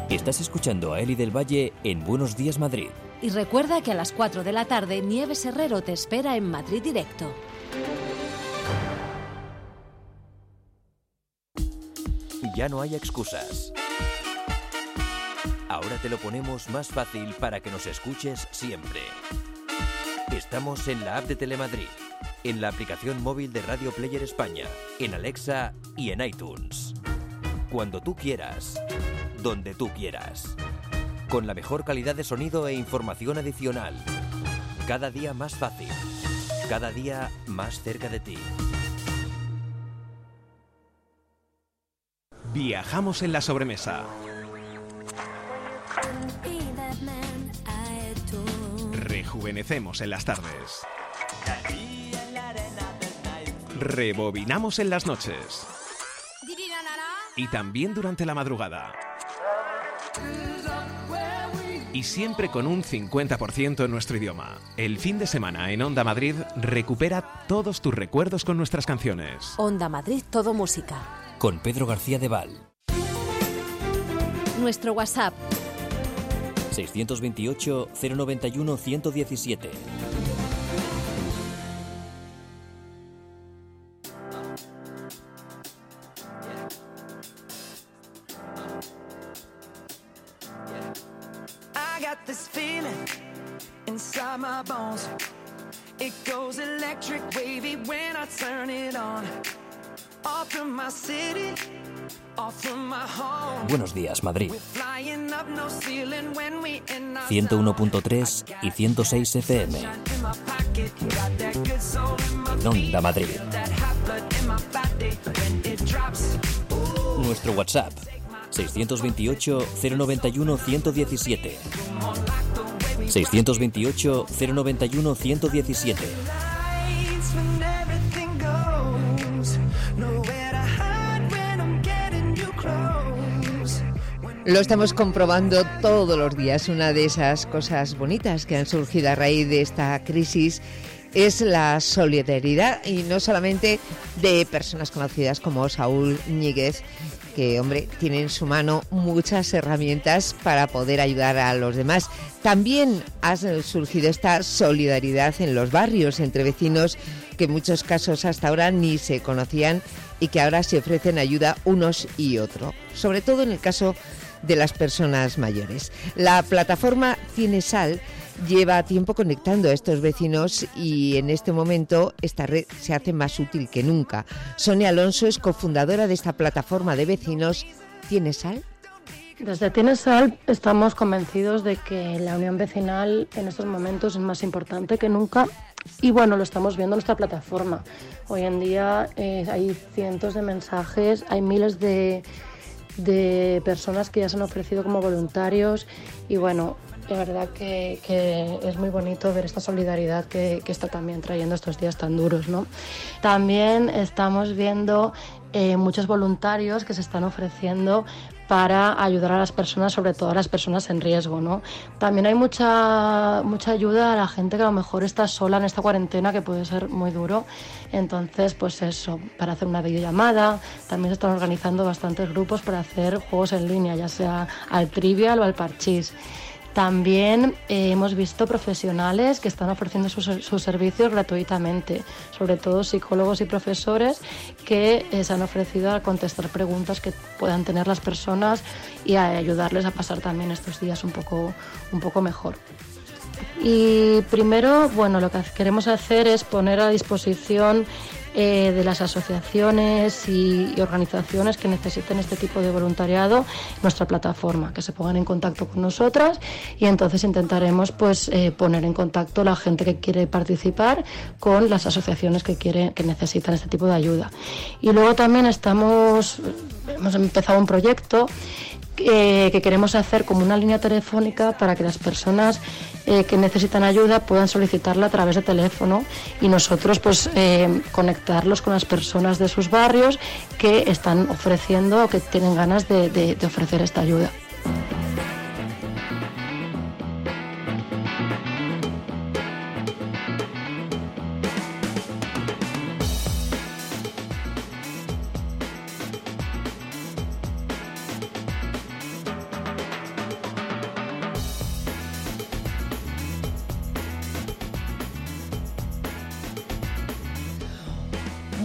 Estás escuchando a Eli del Valle en Buenos Días Madrid. Y recuerda que a las cuatro de la tarde Nieves Herrero te espera en Madrid Directo. Ya no hay excusas. Ahora te lo ponemos más fácil para que nos escuches siempre. Estamos en la app de Telemadrid, en la aplicación móvil de Radio Player España, en Alexa y en iTunes. Cuando tú quieras, donde tú quieras. Con la mejor calidad de sonido e información adicional. Cada día más fácil. Cada día más cerca de ti. Viajamos en la sobremesa. Rejuvenecemos en las tardes. Rebobinamos en las noches. Y también durante la madrugada. Y siempre con un cincuenta por ciento en nuestro idioma. El fin de semana en Onda Madrid recupera todos tus recuerdos con nuestras canciones. Onda Madrid, todo música. Con Pedro García de Val. Nuestro WhatsApp. seiscientos veintiocho, cero noventa y uno, ciento diecisiete. Buenos días, Madrid. ciento uno punto tres y ciento seis F M. Onda Madrid. Nuestro WhatsApp. seiscientos veintiocho, cero noventa y uno, ciento diecisiete. seiscientos veintiocho, cero noventa y uno, ciento diecisiete. Lo estamos comprobando todos los días. Una de esas cosas bonitas que han surgido a raíz de esta crisis es la solidaridad, y no solamente de personas conocidas como Saúl Ñíguez, que, hombre, tiene en su mano muchas herramientas para poder ayudar a los demás. También ha surgido esta solidaridad en los barrios, entre vecinos que en muchos casos hasta ahora ni se conocían y que ahora se ofrecen ayuda unos y otros, sobre todo en el caso de las personas mayores. La plataforma Tiene Sal lleva tiempo conectando a estos vecinos y en este momento esta red se hace más útil que nunca. Sonia Alonso es cofundadora de esta plataforma de vecinos Tiene Sal. Desde Tiene Sal estamos convencidos de que la unión vecinal en estos momentos es más importante que nunca y bueno, lo estamos viendo en nuestra plataforma. Hoy en día eh, hay cientos de mensajes, hay miles de de personas que ya se han ofrecido como voluntarios y bueno, de verdad que, que es muy bonito ver esta solidaridad que, que está también trayendo estos días tan duros, ¿no? También estamos viendo eh, muchos voluntarios que se están ofreciendo para ayudar a las personas, sobre todo a las personas en riesgo, ¿no? También hay mucha mucha ayuda a la gente que a lo mejor está sola en esta cuarentena, que puede ser muy duro. Entonces, pues eso, para hacer una videollamada, también se están organizando bastantes grupos para hacer juegos en línea, ya sea al Trivial o al Parchís. También eh, hemos visto profesionales que están ofreciendo sus, sus servicios gratuitamente, sobre todo psicólogos y profesores que eh, se han ofrecido a contestar preguntas que puedan tener las personas y a ayudarles a pasar también estos días un poco, un poco mejor. Y primero, bueno, lo que queremos hacer es poner a disposición eh, de las asociaciones y, y organizaciones que necesiten este tipo de voluntariado nuestra plataforma, que se pongan en contacto con nosotras y entonces intentaremos pues eh, poner en contacto a la gente que quiere participar con las asociaciones que quiere, que necesitan este tipo de ayuda. Y luego también estamos, hemos empezado un proyecto Eh, que queremos hacer como una línea telefónica para que las personas eh, que necesitan ayuda puedan solicitarla a través de teléfono y nosotros pues eh, conectarlos con las personas de sus barrios que están ofreciendo o que tienen ganas de, de, de ofrecer esta ayuda.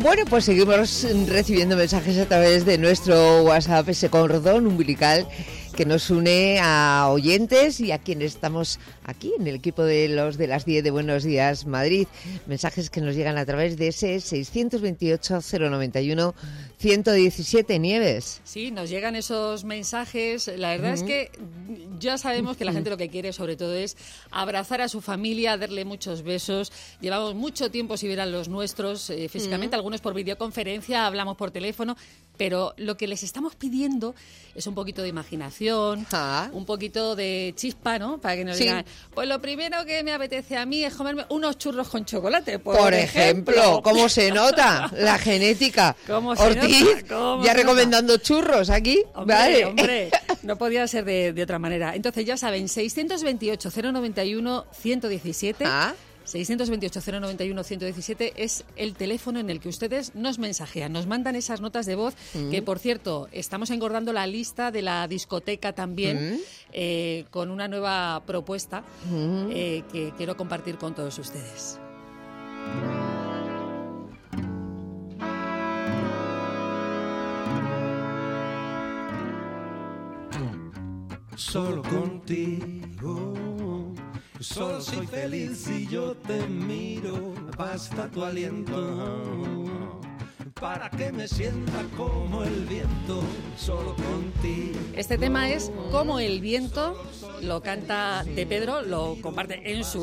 Bueno, pues seguimos recibiendo mensajes a través de nuestro WhatsApp, ese cordón umbilical que nos une a oyentes y a quienes estamos aquí en el equipo de los de las diez de Buenos Días Madrid. Mensajes que nos llegan a través de ese seiscientos veintiocho, cero noventa y uno, ciento diecisiete, Nieves. Sí, nos llegan esos mensajes. La verdad uh-huh. es que ya sabemos que la gente lo que quiere sobre todo es abrazar a su familia, darle muchos besos. Llevamos mucho tiempo sin ver a los nuestros eh, físicamente, uh-huh. algunos por videoconferencia, hablamos por teléfono, pero lo que les estamos pidiendo es un poquito de imaginación, ah. un poquito de chispa, ¿no? Para que nos sí. digan, pues lo primero que me apetece a mí es comerme unos churros con chocolate, por, por ejemplo. ejemplo. ¿Cómo se nota la genética? ¿Cómo se Ortiz, nota? ¿Cómo ya se recomendando nota? Churros aquí. Hombre, vale. hombre, no podía ser de, de otra manera. Entonces ya saben, seiscientos veintiocho, cero noventa y uno, ciento diecisiete... Ah. seiscientos veintiocho, cero noventa y uno, ciento diecisiete es el teléfono en el que ustedes nos mensajean, nos mandan esas notas de voz, mm. que por cierto, estamos engordando la lista de la discoteca también, mm. eh, con una nueva propuesta mm. eh, que quiero compartir con todos ustedes. Solo contigo, solo soy feliz si yo te miro, basta tu aliento para que me sienta como el viento, solo contigo. Este tema es Como el viento, lo canta De Pedro, lo comparte en su